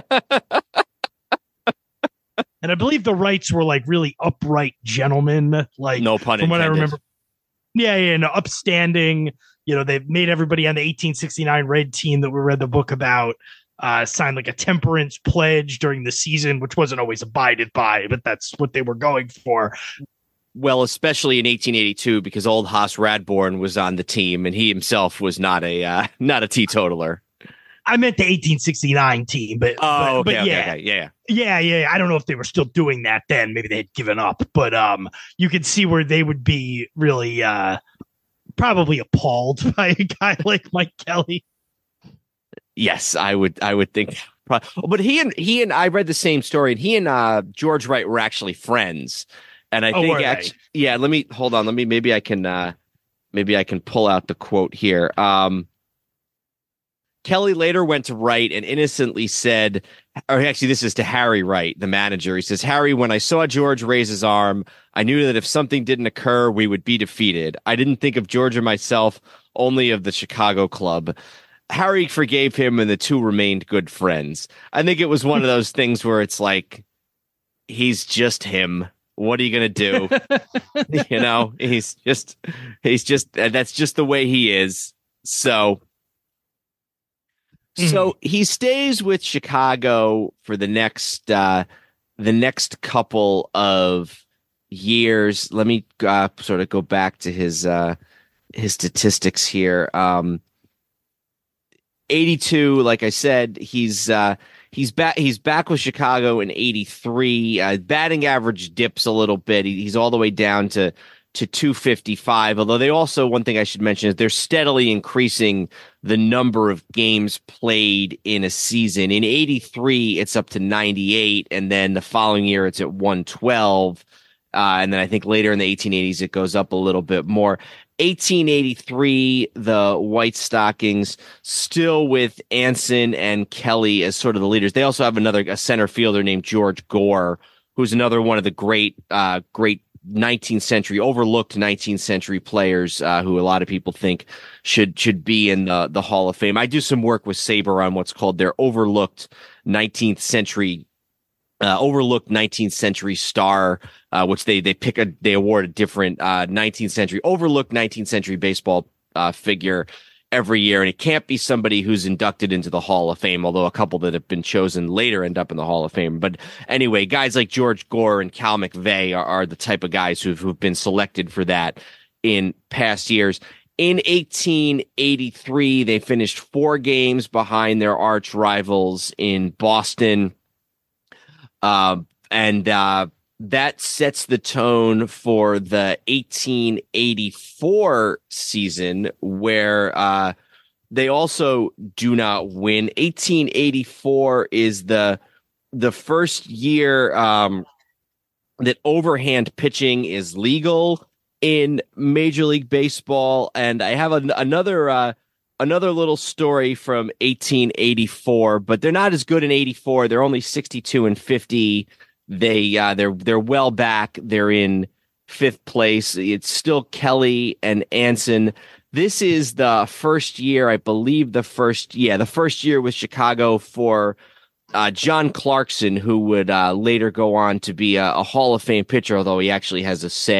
And I believe the Wrights were like really upright gentlemen, like no pun from intended. what I remember. Yeah, no, upstanding. They made everybody on the 1869 Red team that we read the book about sign like a temperance pledge during the season, which wasn't always abided by, but that's what they were going for. Well, especially in 1882, because old Haas Radborn was on the team, and he himself was not a teetotaler. I meant the 1869 team, but okay. Yeah. I don't know if they were still doing that then. Maybe they had given up, but you could see where they would be really probably appalled by a guy like Mike Kelly. Yes, I would think. But he and I read the same story, and he and George Wright were actually friends. And I think actually, yeah. Let me hold on. Maybe I can pull out the quote here. Kelly later went to Wright and innocently said, or actually this is to Harry Wright, the manager. He says, "Harry, when I saw George raise his arm, I knew that if something didn't occur, we would be defeated. I didn't think of George or myself, only of the Chicago club." Harry forgave him, and the two remained good friends. I think it was one of those things where it's like, he's just him. What are you going to do? He's just, that's just the way he is. So he stays with Chicago for the next couple of years. Let me sort of go back to his statistics here. 82, like I said, he's back with Chicago in 83. Batting average dips a little bit. He's all the way down to 255. Although they also, one thing I should mention is they're steadily increasing the number of games played in a season. In 83, it's up to 98, and then the following year it's at 112. And then I think later in the 1880s, it goes up a little bit more. 1883, the White Stockings, still with Anson and Kelly as sort of the leaders. They also have a center fielder named George Gore, who's another one of the great 19th century, overlooked 19th century players who a lot of people think should be in the Hall of Fame. I do some work with Saber on what's called their overlooked 19th century star, which they award a different 19th century overlooked 19th century baseball figure every year, and it can't be somebody who's inducted into the Hall of Fame, although a couple that have been chosen later end up in the Hall of Fame. But anyway, guys like George Gore and Cal McVeigh are the type of guys who've been selected for that in past years. In 1883, they finished 4 games behind their arch rivals in Boston. That sets the tone for the 1884 season, where they also do not win. 1884 is the first year that overhand pitching is legal in Major League Baseball. And I have another little story from 1884, but they're not as good in 84. They're only 62-50. They're well back. They're in 5th place. It's still Kelly and Anson. This is the first year, I believe, the first year with Chicago for John Clarkson, who would later go on to be a Hall of Fame pitcher, although he actually has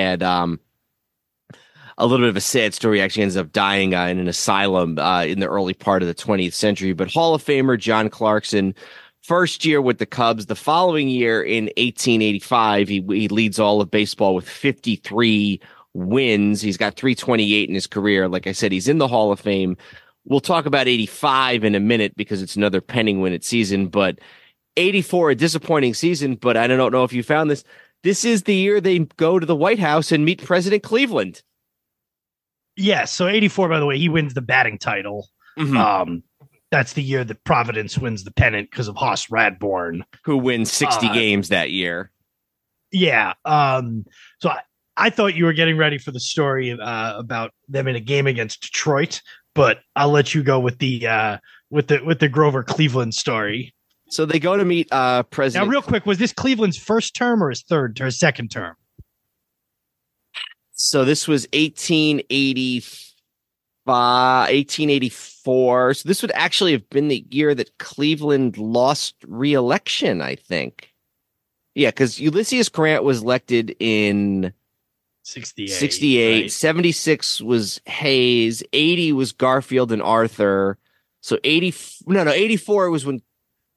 a little bit of a sad story. He actually ends up dying in an asylum in the early part of the 20th century. But Hall of Famer John Clarkson, first year with the Cubs. The following year in 1885, he leads all of baseball with 53 wins. He's got 328 in his career. Like I said, he's in the Hall of Fame. We'll talk about 85 in a minute because it's another penny-win season. But 84, a disappointing season. But I don't know if you found this. This is the year they go to the White House and meet President Cleveland. Yes. So 84, by the way, he wins the batting title. Mm-hmm. That's the year that Providence wins the pennant because of Hoss Radbourn, who wins 60 games that year. Yeah. So I thought you were getting ready for the story about them in a game against Detroit, but I'll let you go with the Grover Cleveland story. So they go to meet President. Now, real quick, was this Cleveland's first term or his second term? So this was 1884. So this would actually have been the year that Cleveland lost re-election, I think. Yeah, because Ulysses Grant was elected in 68. Right? 76 was Hayes. 80 was Garfield and Arthur. So 84 was when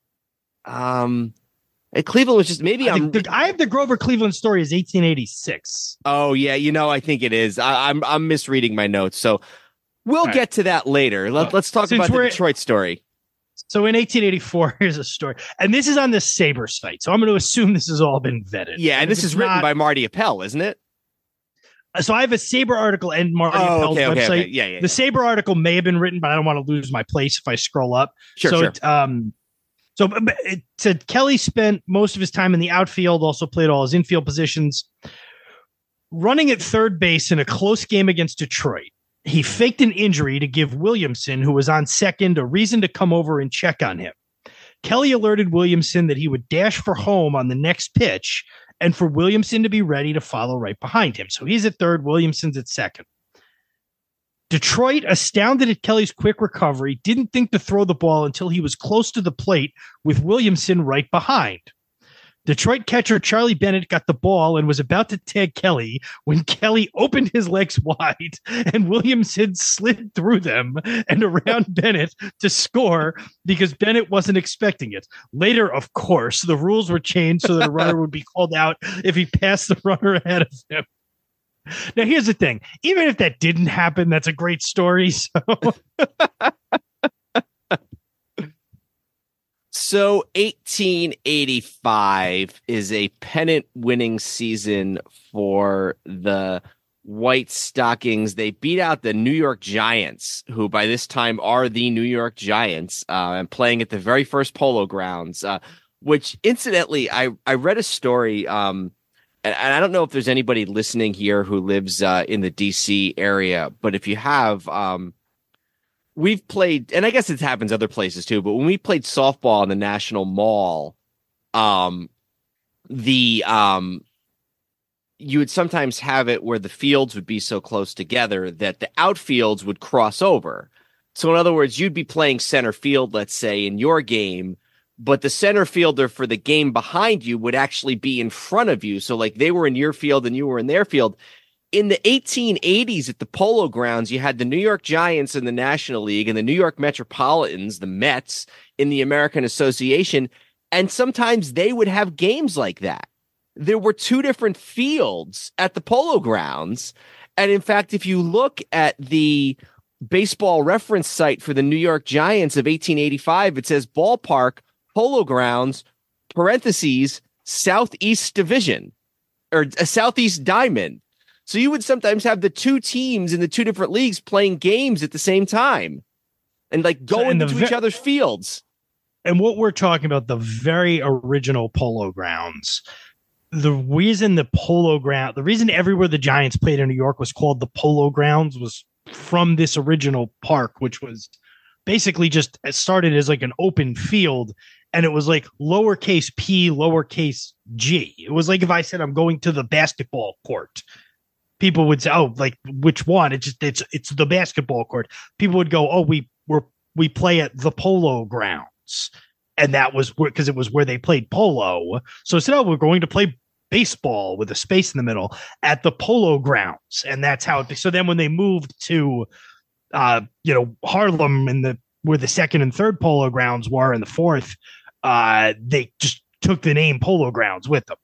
and Cleveland was just maybe I have the Grover Cleveland story as 1886. Oh yeah, I think it is. I'm misreading my notes. So we'll get to that later. Let's talk about the Detroit story. So in 1884, here's a story, and this is on the Saber site. So I'm going to assume this has all been vetted. Yeah, and this is written by Marty Appel, isn't it? So I have a Saber article and Marty Appel's website. Okay. Yeah. The Saber article may have been written, but I don't want to lose my place if I scroll up. Sure. So it said Kelly spent most of his time in the outfield, also played all his infield positions. Running at third base in a close game against Detroit, he faked an injury to give Williamson, who was on second, a reason to come over and check on him. Kelly alerted Williamson that he would dash for home on the next pitch and for Williamson to be ready to follow right behind him. So he's at third, Williamson's at second. Detroit, astounded at Kelly's quick recovery, didn't think to throw the ball until he was close to the plate with Williamson right behind. Detroit catcher Charlie Bennett got the ball and was about to tag Kelly when Kelly opened his legs wide and Williamson slid through them and around Bennett to score because Bennett wasn't expecting it. Later, of course, the rules were changed so that a runner would be called out if he passed the runner ahead of him. Now, here's the thing. Even if that didn't happen, that's a great story. So 1885 is a pennant-winning season for the White Stockings. They beat out the New York Giants, who by this time are the New York Giants, and playing at the very first Polo Grounds, which, incidentally, I read a story and I don't know if there's anybody listening here who lives in the DC area, but if you have, we've played, and I guess it happens other places too, but when we played softball in the National Mall, you would sometimes have it where the fields would be so close together that the outfields would cross over. So in other words, you'd be playing center field, let's say, in your game, but the center fielder for the game behind you would actually be in front of you. So like they were in your field and you were in their field. In the 1880s at the Polo Grounds, you had the New York Giants in the National League and the New York Metropolitans, the Mets, in the American Association. And sometimes they would have games like that. There were two different fields at the Polo Grounds. And in fact, if you look at the baseball reference site for the New York Giants of 1885, it says ballpark, Polo Grounds, parentheses, Southeast Division, or a Southeast Diamond. So you would sometimes have the two teams in the two different leagues playing games at the same time and like going into each other's fields. And what we're talking about, the very original Polo Grounds, the reason everywhere the Giants played in New York was called the Polo Grounds was from this original park, which was basically just started as like an open field. And it was like lowercase p, lowercase g. It was like if I said I'm going to the basketball court, people would say, "Oh, like which one?" It's the basketball court. People would go, "Oh, we play at the Polo Grounds," and that was because it was where they played polo. So I said, "Oh, we're going to play baseball with a space in the middle at the Polo Grounds," and that's how. So then when they moved to, Harlem and where the second and third Polo Grounds were, and the fourth, they just took the name Polo Grounds with them.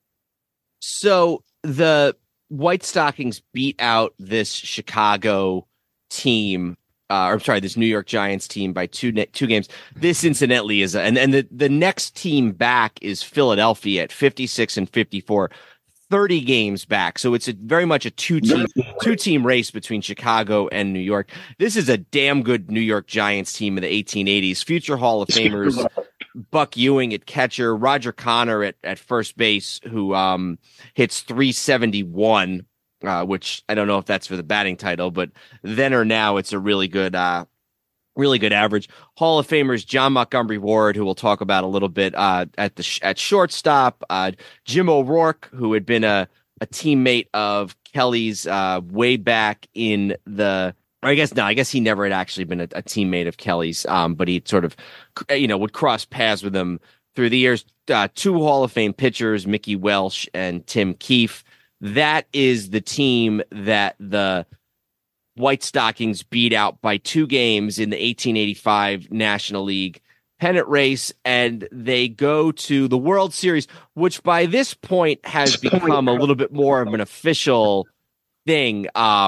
So the White Stockings beat out this Chicago team, this New York Giants team by two games. This incidentally is, and the next team back is Philadelphia at 56-54, 30 games back. So it's very much a two team race between Chicago and New York. This is a damn good New York Giants team in the 1880s. Future Hall of Famers Buck Ewing at catcher, Roger Connor at first base, who hits 371, which I don't know if that's for the batting title, but then or now it's a really good average. Hall of Famers John Montgomery Ward, who we'll talk about a little bit at shortstop, Jim O'Rourke, who had been a teammate of Kelly's way back in the. I guess he never had actually been a teammate of Kelly's, but he sort of, would cross paths with him through the years. Two Hall of Fame pitchers, Mickey Welsh and Tim Keefe. That is the team that the White Stockings beat out by 2 games in the 1885 National League pennant race, and they go to the World Series, which by this point has become a little bit more of an official thing.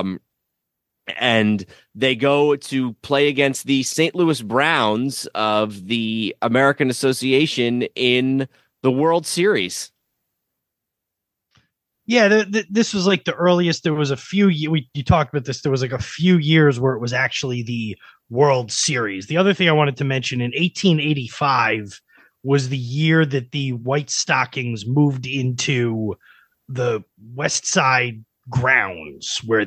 And they go to play against the St. Louis Browns of the American Association in the World Series. Yeah, this was like the earliest. There was a few. You talked about this. There was like a few years where it was actually the World Series. The other thing I wanted to mention in 1885 was the year that the White Stockings moved into the West Side grounds where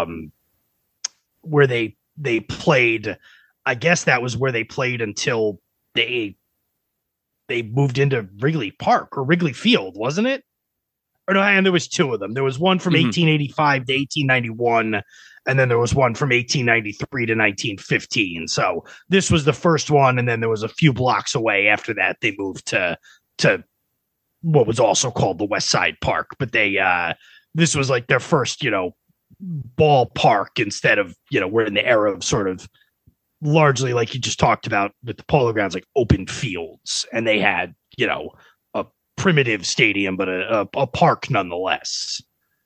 they played. I guess that was where they played until they moved into Wrigley Park or Wrigley Field, wasn't it? Or no, and there was 2 of them. There was one from 1885 to 1891, and then there was one from 1893 to 1915. So this was the first one, and then there was a few blocks away after that. They moved to what was also called the West Side Park, but this was like their first, ballpark instead of, we're in the era of sort of largely like you just talked about with the Polo Grounds, like open fields, and they had, a primitive stadium, but a park nonetheless.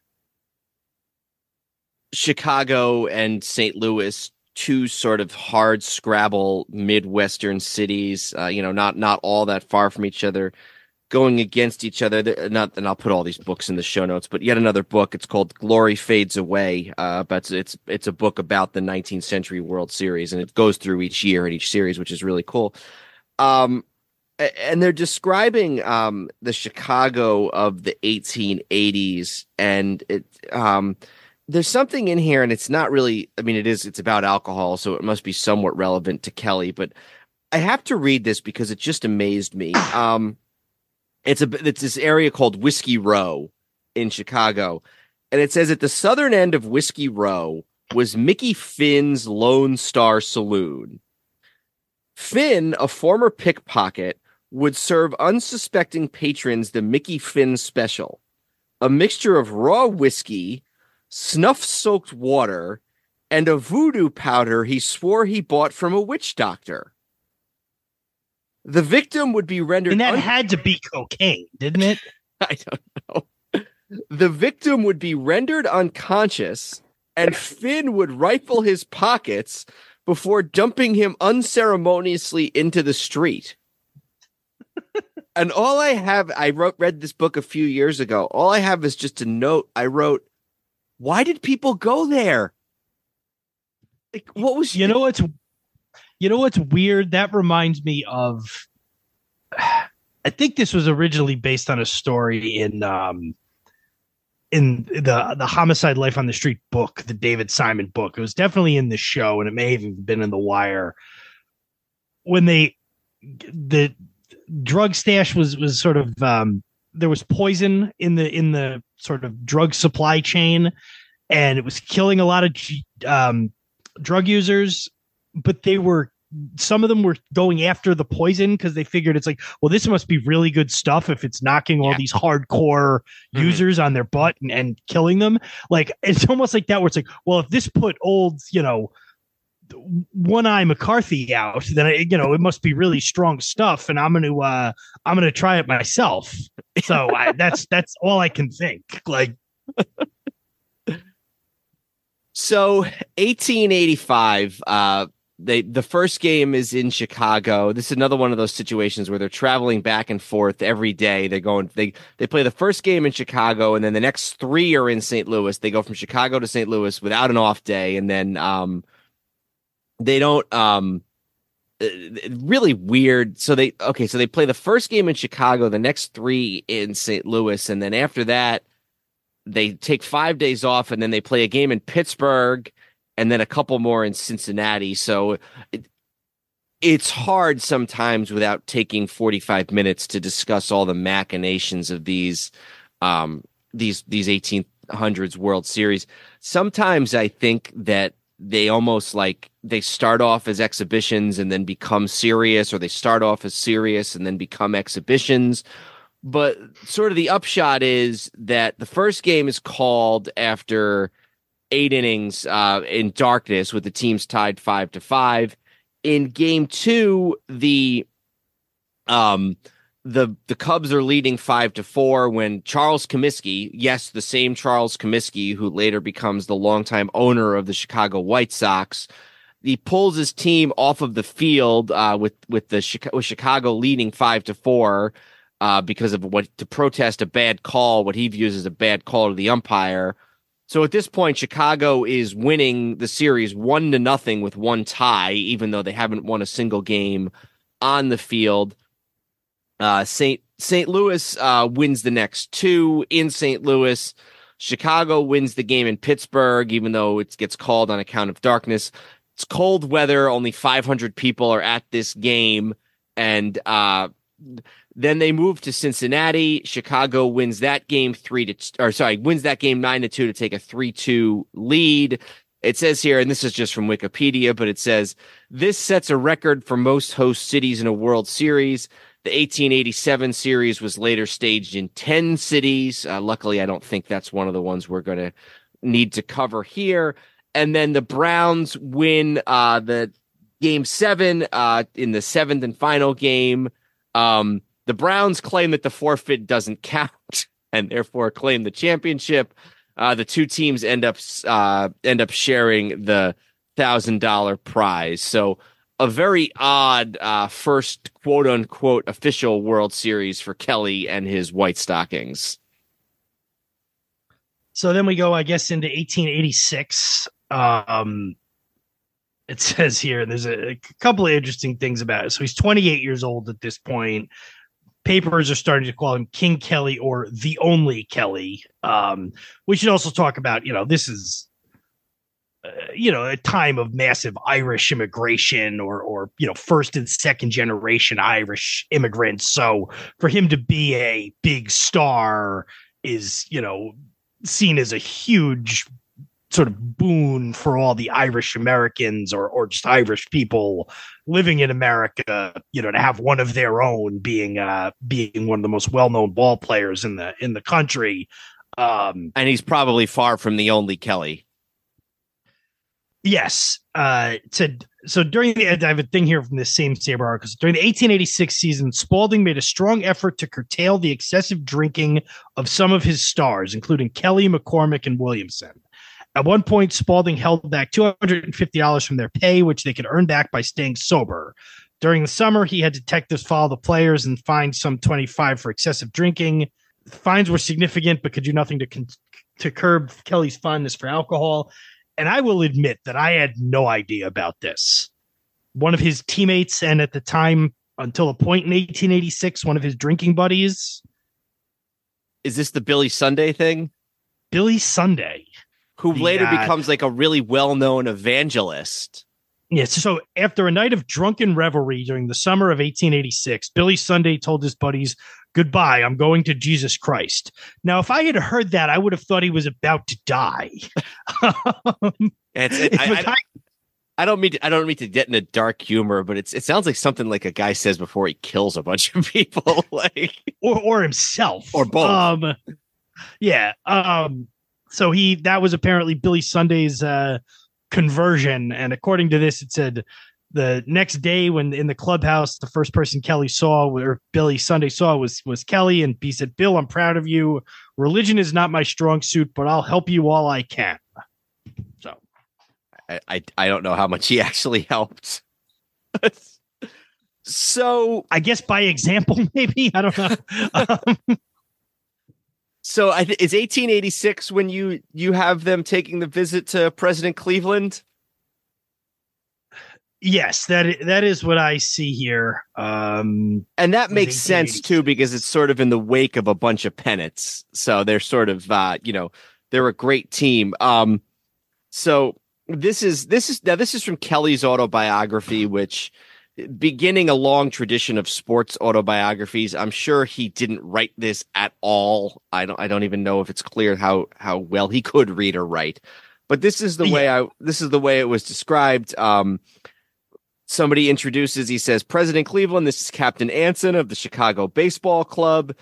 Chicago and St. Louis, 2 sort of hard scrabble Midwestern cities, not all that far from each other, going against each other. And I'll put all these books in the show notes, but yet another book. It's called Glory Fades Away. But it's a book about the 19th century World Series, and it goes through each year and each series, which is really cool. And they're describing the Chicago of the 1880s, and there's something in here, and it's not really. I mean, it's about alcohol, so it must be somewhat relevant to Kelly. But I have to read this because it just amazed me. It's this area called Whiskey Row in Chicago, and it says at the southern end of Whiskey Row was Mickey Finn's Lone Star Saloon. Finn, a former pickpocket, would serve unsuspecting patrons the Mickey Finn Special, a mixture of raw whiskey, snuff-soaked water, and a voodoo powder he swore he bought from a witch doctor. The victim would be rendered... And that had to be cocaine, didn't it? I don't know. The victim would be rendered unconscious, and Finn would rifle his pockets before dumping him unceremoniously into the street. And all I have, read this book a few years ago. All I have is just a note. I wrote, why did people go there? Like, what was you know what's weird? That reminds me of, I think this was originally based on a story in the Homicide Life on the Street book, the David Simon book. It was definitely in the show, and it may have even been in The Wire. When the drug stash was sort of there was poison in the sort of drug supply chain, and it was killing a lot of drug users, but some of them were going after the poison because they figured it's like, well, this must be really good stuff if it's knocking all these hardcore users on their butt and killing them. Like, it's almost like that where it's like, well, if this put old, One Eye McCarthy out, then it must be really strong stuff, and I'm gonna try it myself. So that's all I can think. Like, so 1885. The first game is in Chicago. This is another one of those situations where they're traveling back and forth every day. They play the first game in Chicago, and then the next 3 are in St. Louis. They go from Chicago to St. Louis without an off day, and then they don't really weird. So they play the first game in Chicago, the next 3 in St. Louis, and then after that they take 5 days off, and then they play a game in Pittsburgh, and then a couple more in Cincinnati. So it's hard sometimes without taking 45 minutes to discuss all the machinations of these 1800s World Series. Sometimes I think that they almost they start off as exhibitions and then become serious, or they start off as serious and then become exhibitions. But sort of the upshot is that the first game is called after 8 innings in darkness with the teams tied 5-5. In game 2, the Cubs are leading 5-4 when Charles Comiskey, yes, the same Charles Comiskey who later becomes the longtime owner of the Chicago White Sox, he pulls his team off of the field with Chicago leading 5-4 because of to protest a bad call, what he views as a bad call to the umpire. So at this point, Chicago is winning the series 1-0 with 1 tie, even though they haven't won a single game on the field. St. Louis wins the next 2 in St. Louis. Chicago wins the game in Pittsburgh, even though it gets called on account of darkness. It's cold weather. Only 500 people are at this game. And then they move to Cincinnati. Chicago wins that game 9-2 to take a 3-2 lead. It says here, and this is just from Wikipedia, but it says, this sets a record for most host cities in a World Series. The 1887 series was later staged in 10 cities. Luckily, I don't think that's one of the ones we're going to need to cover here. And then the Browns win the game 7 in the 7th and final game. The Browns claim that the forfeit doesn't count and therefore claim the championship. The 2 teams end up sharing the $1,000 prize. So a very odd first quote unquote official World Series for Kelly and his White Stockings. So then we go, I guess, into 1886. it says here, there's a couple of interesting things about it. So he's 28 years old at this point. Papers are starting to call him King Kelly or the only Kelly. We should also talk about, this is, a time of massive Irish immigration or first and second generation Irish immigrants. So for him to be a big star is, seen as a huge sort of boon for all the Irish Americans or just Irish people living in America, to have one of their own being one of the most well-known ball players in the country. And he's probably far from the only Kelly. Yes. So during I have a thing here from this same Saber article. During the 1886 season, Spalding made a strong effort to curtail the excessive drinking of some of his stars, including Kelly, McCormick, and Williamson. At one point, Spalding held back $250 from their pay, which they could earn back by staying sober. During the summer, he had detectives follow the players and fine some $25 for excessive drinking. Fines were significant, but could do nothing to curb Kelly's fondness for alcohol. And I will admit that I had no idea about this. One of his teammates, and at the time, until a point in 1886, one of his drinking buddies. Is this the Billy Sunday thing? Billy Sunday. Who later becomes like a really well-known evangelist. Yes. So after a night of drunken revelry during the summer of 1886, Billy Sunday told his buddies, "Goodbye, I'm going to Jesus Christ." Now, if I had heard that, I would have thought he was about to die. I don't mean to get into dark humor, but it sounds like something like a guy says before he kills a bunch of people, like or himself, or both. Yeah. So that was apparently Billy Sunday's conversion, and according to this, it said the next day when in the clubhouse, the first person Kelly saw, or Billy Sunday saw, was Kelly, and he said, "Bill, I'm proud of you. Religion is not my strong suit, but I'll help you all I can." So, I don't know how much he actually helped. So I guess by example, maybe, I don't know. So is 1886 when you have them taking the visit to President Cleveland? Yes, that is what I see here. And that makes sense too, because it's sort of in the wake of a bunch of pennants. So they're sort of they're a great team. So this is from Kelly's autobiography, which, beginning a long tradition of sports autobiographies. I'm sure he didn't write this at all. I don't even know if it's clear how well he could read or write, but this is the way it was described. Somebody introduces, he says, "President Cleveland, this is Captain Anson of the Chicago Baseball Club."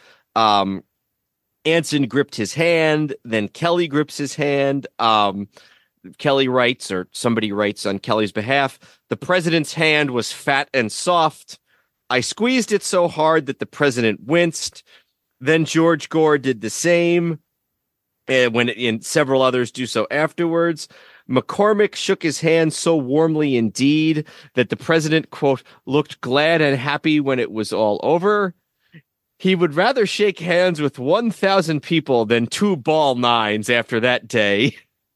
Anson gripped his hand, then Kelly grips his hand. Kelly writes, or somebody writes on Kelly's behalf, "The president's hand was fat and soft. I squeezed it so hard that the president winced. Then George Gore did the same, and several others do so afterwards. McCormick shook his hand so warmly indeed that the president, quote, looked glad and happy when it was all over. He would rather shake hands with 1,000 people than 2 ball nines after that day."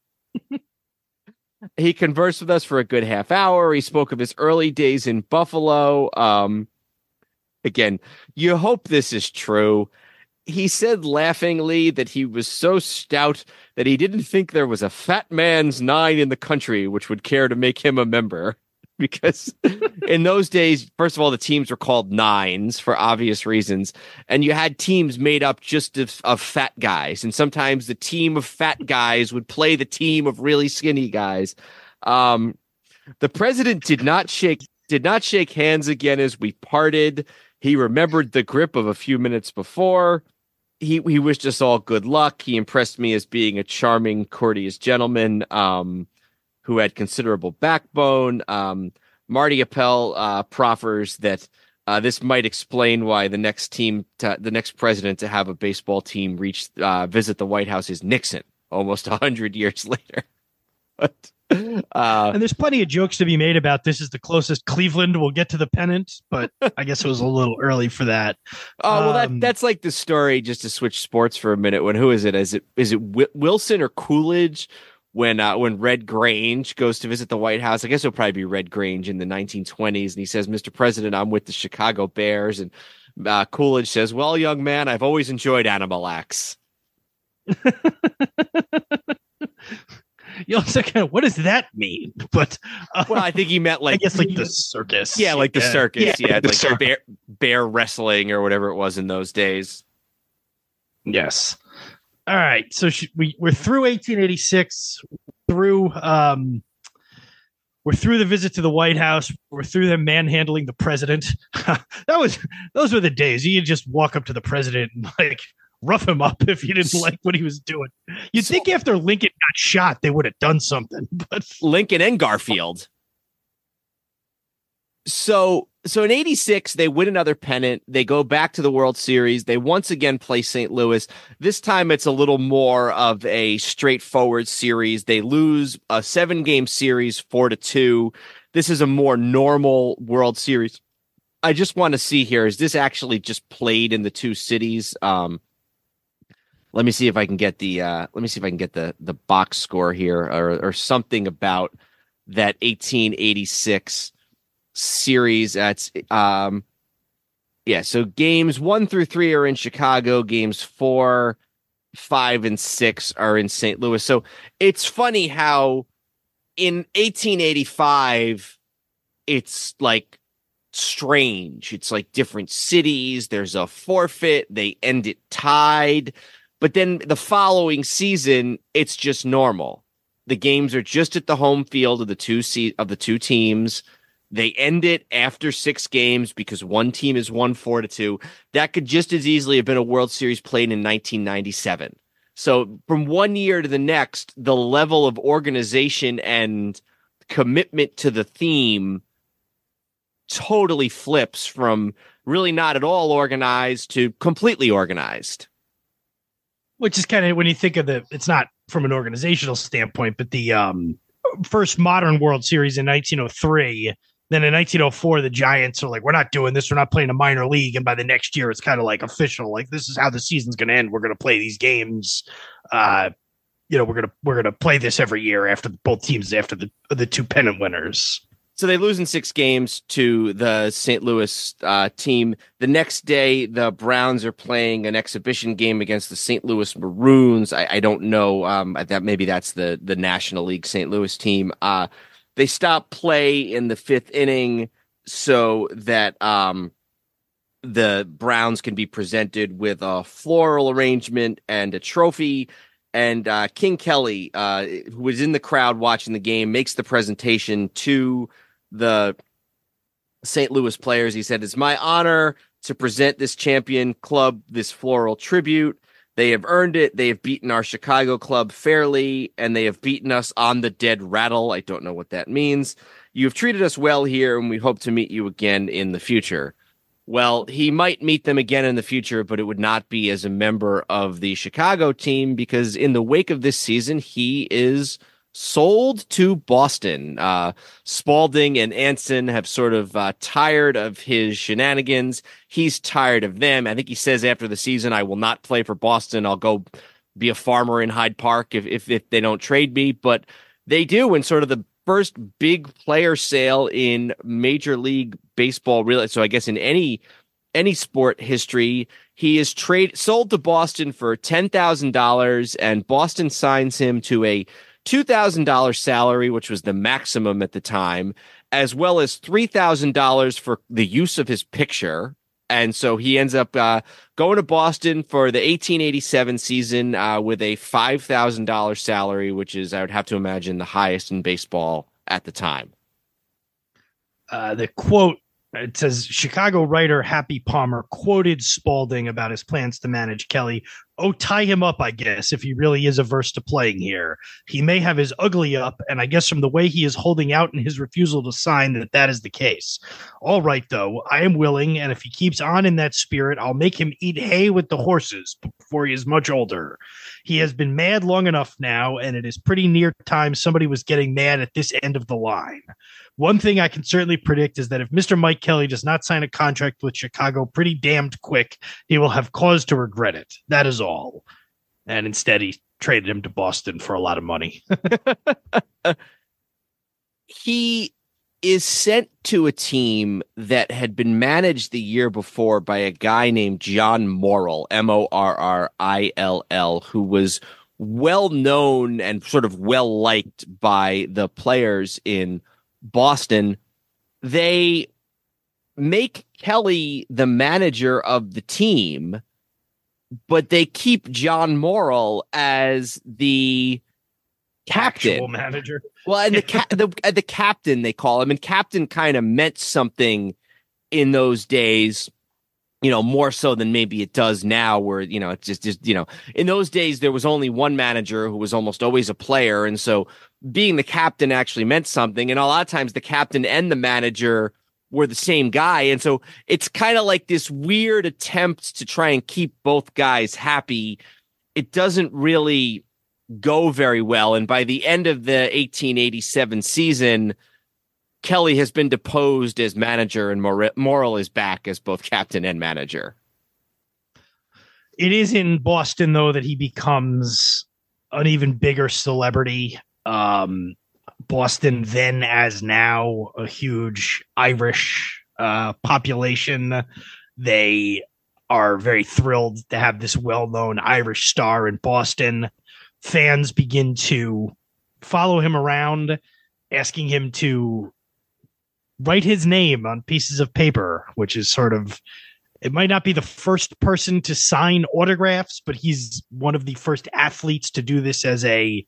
He conversed with us for a good half hour. He spoke of his early days in Buffalo. Again, you hope this is true. He said laughingly that he was so stout that he didn't think there was a fat man's 9 in the country which would care to make him a member. Because in those days, first of all, the teams were called nines for obvious reasons. And you had teams made up just of fat guys. And sometimes the team of fat guys would play the team of really skinny guys. The president did not shake hands again as we parted. He remembered the grip of a few minutes before. He wished us all good luck. He impressed me as being a charming, courteous gentleman, who had considerable backbone. Marty Appel proffers that this might explain why the next president to have a baseball team visit the White House is Nixon, almost 100 years later. But, and there's plenty of jokes to be made about this is the closest Cleveland will get to the pennant, but I guess it was a little early for that. Oh, well, that's like the story, just to switch sports for a minute. Who is it? Is it Wilson or Coolidge? when Red Grange goes to visit the White House. I guess it'll probably be Red Grange in the 1920s. And he says, "Mr. President, I'm with the Chicago Bears." And Coolidge says, "Well, young man, I've always enjoyed Animal-X." You also kind of, what does that mean? But well, I think he meant like, I guess like the circus. Yeah, like the circus. Yeah, the like circus. bear wrestling or whatever it was in those days. Yes. All right. So we're through 1886. We're through the visit to the White House. We're through them manhandling the president. Those were the days. You could just walk up to the president and like rough him up if you didn't like what he was doing. You'd think after Lincoln got shot, they would have done something. But Lincoln and Garfield. So in 86, they win another pennant. They go back to the World Series. They once again play St. Louis. This time it's a little more of a straightforward series. They lose a 7-game series 4-2. This is a more normal World Series. I just want to see here, is this actually just played in the two cities? Let me see if I can get the box score here or something about that 1886 series. That's so games 1 through 3 are in Chicago, games 4, 5, and 6 are in St. Louis. So it's funny how in 1885 it's like strange. It's like different cities, there's a forfeit, they end it tied, but then the following season it's just normal. The games are just at the home field of the two teams. They end it after 6 games because one team has won 4-2. That could just as easily have been a World Series played in 1997. So from one year to the next, the level of organization and commitment to the theme totally flips from really not at all organized to completely organized. which is kind of when you think of it's not from an organizational standpoint, but the first modern World Series in 1903. Then in 1904, the Giants are like, we're not doing this. We're not playing a minor league. And by the next year, it's kind of like official. Like, this is how the season's going to end. We're going to play these games. We're going to play this every year after both teams, after the two pennant winners. So they lose in 6 games to the St. Louis team. The next day, the Browns are playing an exhibition game against the St. Louis Maroons. I don't know that maybe that's the National League St. Louis team. They stop play in the 5th inning so that the Browns can be presented with a floral arrangement and a trophy. And King Kelly, who was in the crowd watching the game, makes the presentation to the St. Louis players. He said, "It's my honor to present this champion club this floral tribute. They have earned it. They have beaten our Chicago club fairly, and they have beaten us on the dead rattle." I don't know what that means. "You have treated us well here, and we hope to meet you again in the future." Well, he might meet them again in the future, but it would not be as a member of the Chicago team, because in the wake of this season, he is sold to Boston. Spalding and Anson have sort of tired of his shenanigans. He's tired of them. I think he says after the season, "I will not play for Boston. I'll go be a farmer in Hyde Park if they don't trade me." But they do, in sort of the first big player sale in Major League Baseball, really. So I guess in any sport history, he is sold to Boston for $10,000, and Boston signs him to a $2,000 salary, which was the maximum at the time, as well as $3,000 for the use of his picture. And so he ends up going to Boston for the 1887 season with a $5,000 salary, which is, I would have to imagine, the highest in baseball at the time. The quote, it says, Chicago writer Happy Palmer quoted Spalding about his plans to manage Kelly. "Oh, tie him up, I guess, if he really is averse to playing here. He may have his ugly up, and I guess from the way he is holding out and his refusal to sign that is the case. All right, though, I am willing, and if he keeps on in that spirit, I'll make him eat hay with the horses before he is much older. He has been mad long enough now, and it is pretty near time somebody was getting mad at this end of the line. One thing I can certainly predict is that if Mr. Mike Kelly does not sign a contract with Chicago pretty damned quick, he will have cause to regret it. That is all." And instead, he traded him to Boston for a lot of money. He is sent to a team that had been managed the year before by a guy named John Morrill, Morrill, who was well known and sort of well liked by the players in Boston. They make Kelly the manager of the team, but they keep John Morrill as the captain. Actual manager. Well, and the captain, they call him, and captain kind of meant something in those days, more so than maybe it does now, where, it's just in those days, there was only one manager who was almost always a player. And so being the captain actually meant something. And a lot of times the captain and the manager were the same guy. And so it's kind of like this weird attempt to try and keep both guys happy. It doesn't really go very well. And by the end of the 1887 season, Kelly has been deposed as manager and Morrill is back as both captain and manager. It is in Boston, though, that he becomes an even bigger celebrity. Boston, then as now, a huge Irish population. They are very thrilled to have this well-known Irish star in Boston. Fans begin to follow him around, asking him to write his name on pieces of paper, which is sort of, it might not be the first person to sign autographs, but he's one of the first athletes to do this as the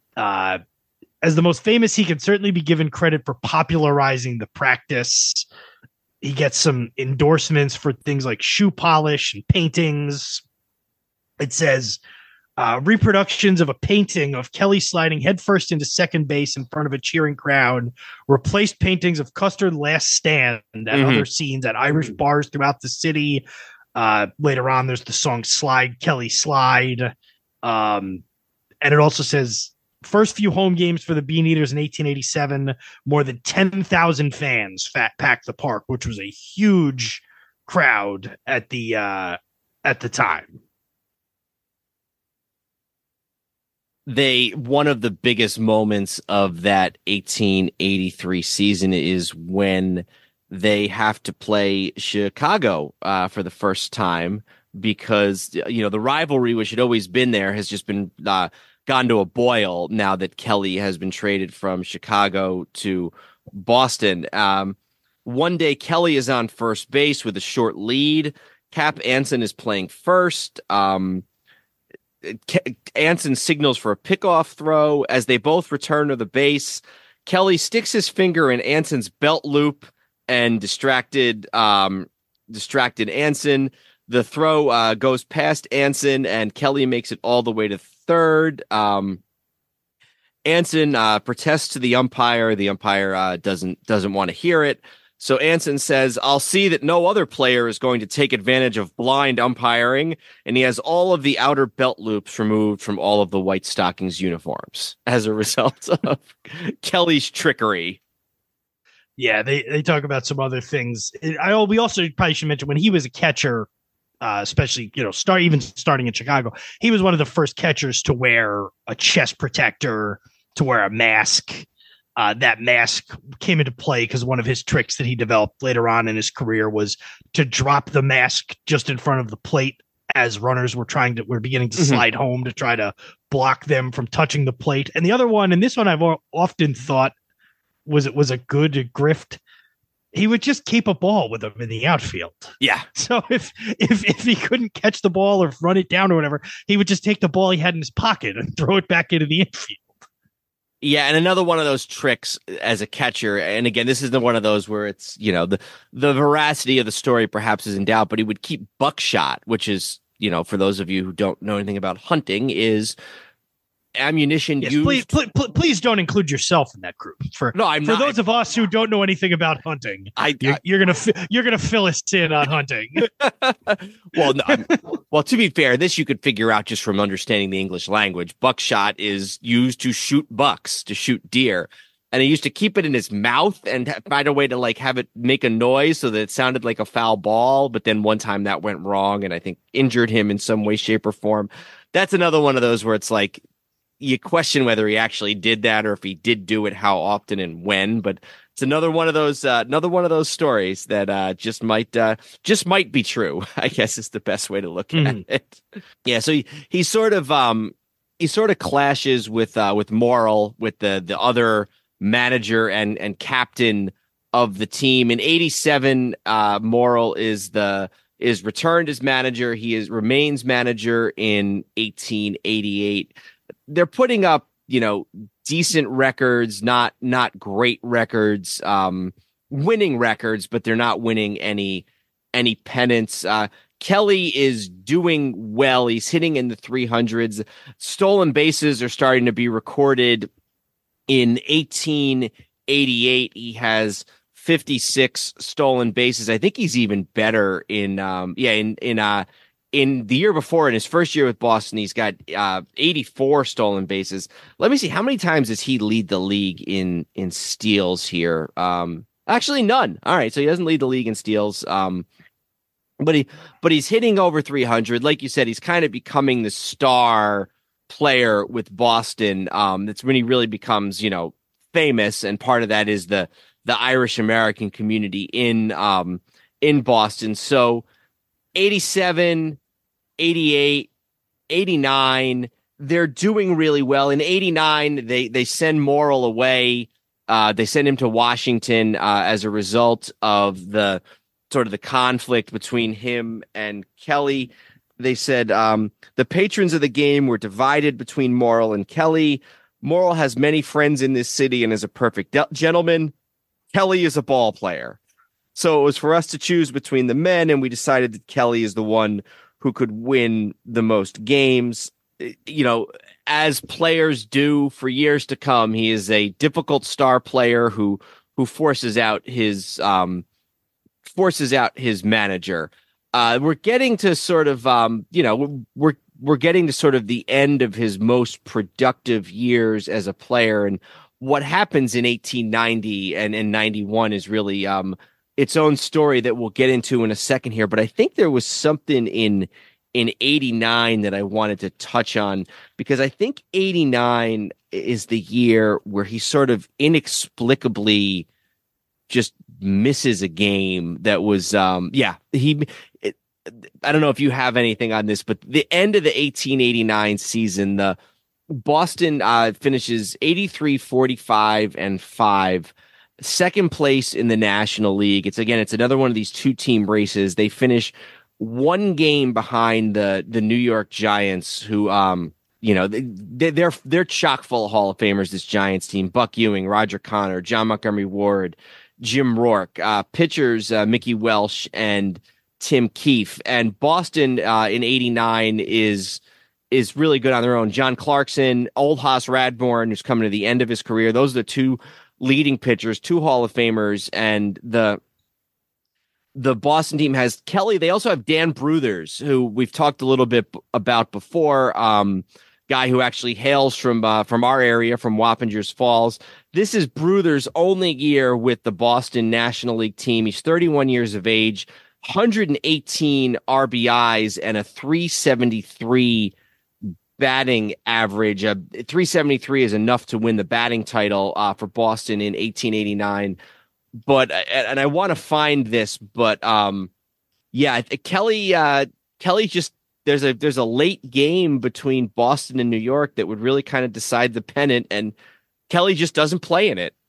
most famous. He can certainly be given credit for popularizing the practice. He gets some endorsements for things like shoe polish and paintings. It says, reproductions of a painting of Kelly sliding headfirst into second base in front of a cheering crowd replaced paintings of Custer's last stand and other scenes at Irish bars throughout the city. Later on, there's the song Slide, Kelly Slide. And it also says, first few home games for the Beaneaters in 1887, more than 10,000 fans packed the park, which was a huge crowd at the time. One of the biggest moments of that 1883 season is when they have to play Chicago for the first time, because the rivalry, which had always been there, has just been gone to a boil now that Kelly has been traded from Chicago to Boston. One day Kelly is on first base with a short lead. Cap Anson is playing first. Anson signals for a pickoff throw. As they both return to the base, Kelly sticks his finger in Anson's belt loop and distracted Anson. The throw goes past Anson, and Kelly makes it all the way to third. Anson protests to the umpire. The umpire doesn't want to hear it. So Anson says, "I'll see that no other player is going to take advantage of blind umpiring," and he has all of the outer belt loops removed from all of the White Stockings uniforms as a result of Kelly's trickery. Yeah, they talk about some other things. We also probably should mention when he was a catcher, especially starting in Chicago, he was one of the first catchers to wear a chest protector, to wear a mask. That mask came into play because one of his tricks that he developed later on in his career was to drop the mask just in front of the plate as runners were beginning to slide home, to try to block them from touching the plate. And the other one, and this one I've often thought was a good grift, he would just keep a ball with him in the outfield. Yeah. So if he couldn't catch the ball or run it down or whatever, he would just take the ball he had in his pocket and throw it back into the infield. Yeah, and another one of those tricks as a catcher, and again, this isn't one of those where it's, the veracity of the story perhaps is in doubt, but he would keep buckshot, which is, for those of you who don't know anything about hunting, is ammunition used. Please don't include yourself in that group. For those of us who don't know anything about hunting, you're gonna fill us in on hunting. Well, to be fair, this you could figure out just from understanding the English language. Buckshot is used to shoot bucks, to shoot deer, and he used to keep it in his mouth and find a way to have it make a noise so that it sounded like a foul ball. But then one time that went wrong, and I think injured him in some way, shape, or form. that's another one of those where it's like you question whether he actually did that or if he did do it, how often and when. But it's another one of those stories that just might be true, I guess is the best way to look at it. Yeah, so he sort of clashes with Morrill, with the other manager and captain of the team. In 87, Morrill is returned as manager. He remains manager in 1888. They're putting up, decent records, not great records, winning records, but they're not winning any pennants. Kelly is doing well. He's hitting in the 300s. Stolen bases are starting to be recorded. In 1888, he has 56 stolen bases. I think he's even better in the year before, in his first year with Boston, he's got 84 stolen bases. Let me see, how many times does he lead the league in steals here? Actually, none. All right, so he doesn't lead the league in steals. But he's hitting over 300. Like you said, he's kind of becoming the star player with Boston. That's when he really becomes, famous, and part of that is the Irish American community in Boston. So 87, 88, 89, they're doing really well. In 89, they send Morrill away. They send him to Washington as a result of the sort of the conflict between him and Kelly. They said the patrons of the game were divided between Morrill and Kelly. Morrill has many friends in this city and is a perfect gentleman. Kelly is a ball player. So it was for us to choose between the men, and we decided that Kelly is the one who could win the most games. As players do for years to come, he is a difficult star player who forces out his manager. We're getting to sort of we're getting to sort of the end of his most productive years as a player, and what happens in 1890 and 91 is really its own story that we'll get into in a second here. But I think there was something in 89 that I wanted to touch on, because I think 89 is the year where he sort of inexplicably just misses a game that was I don't know if you have anything on this, but the end of the 1889 season, the Boston finishes 83, 45, and 5, second place in the National League. It's another one of these two-team races. They finish one game behind the New York Giants, who they're chock full of Hall of Famers. This Giants team: Buck Ewing, Roger Connor, John Montgomery Ward, Jim Rourke, pitchers Mickey Welsh and Tim Keefe. And Boston in 89 is really good on their own. John Clarkson, Old Hoss Radbourne, who's coming to the end of his career. Those are the two leading pitchers, two Hall of Famers. And the Boston team has Kelly. They also have Dan Bruthers, who we've talked a little bit about before. Guy who actually hails from our area, from Wappingers Falls. This is Bruthers' only year with the Boston National League team. He's 31 years of age, 118 RBIs, and a 373 batting average. 373 is enough to win the batting title for Boston in 1889. But and I want to find this, but Kelly just there's a late game between Boston and New York that would really kind of decide the pennant, and Kelly just doesn't play in it.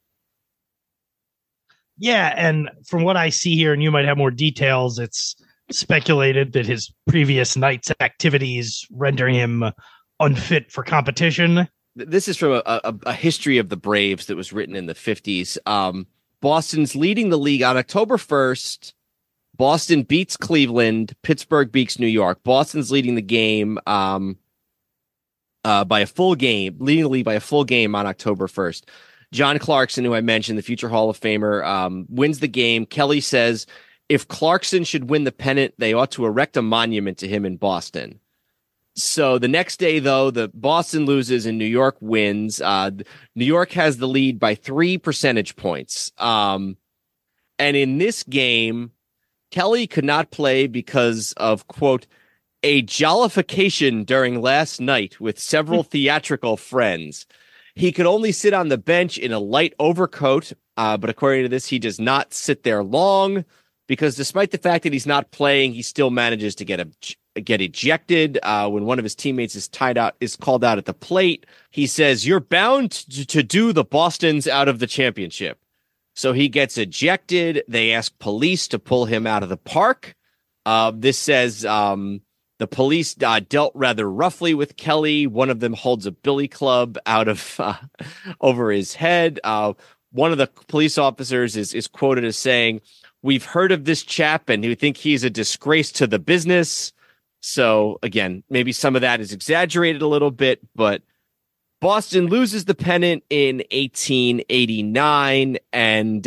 Yeah, and from what I see here, and you might have more details, it's speculated that his previous night's activities render him unfit for competition. This is from a history of the Braves that was written in the 50s. Boston's leading the league on October 1st. Boston beats Cleveland. Pittsburgh beats New York. Boston's leading the game by a full game, leading the league by a full game on October 1st. John Clarkson, who I mentioned, the future Hall of Famer, wins the game. Kelly says if Clarkson should win the pennant, they ought to erect a monument to him in Boston. So the next day, though, the Boston loses and New York wins. New York has the lead by 3 percentage points. And in this game, Kelly could not play because of, quote, a jollification during last night with several theatrical friends. He could only sit on the bench in a light overcoat, but according to this, he does not sit there long because despite the fact that he's not playing, he still manages to get ejected when one of his teammates is called out at the plate. He says, "You're bound to do the Bostons out of the championship." So he gets ejected. They ask police to pull him out of the park. This says the police dealt rather roughly with Kelly. One of them holds a billy club out of over his head. One of the police officers is quoted as saying, "We've heard of this chap and we think he's a disgrace to the business." So again, maybe some of that is exaggerated a little bit, but Boston loses the pennant in 1889, and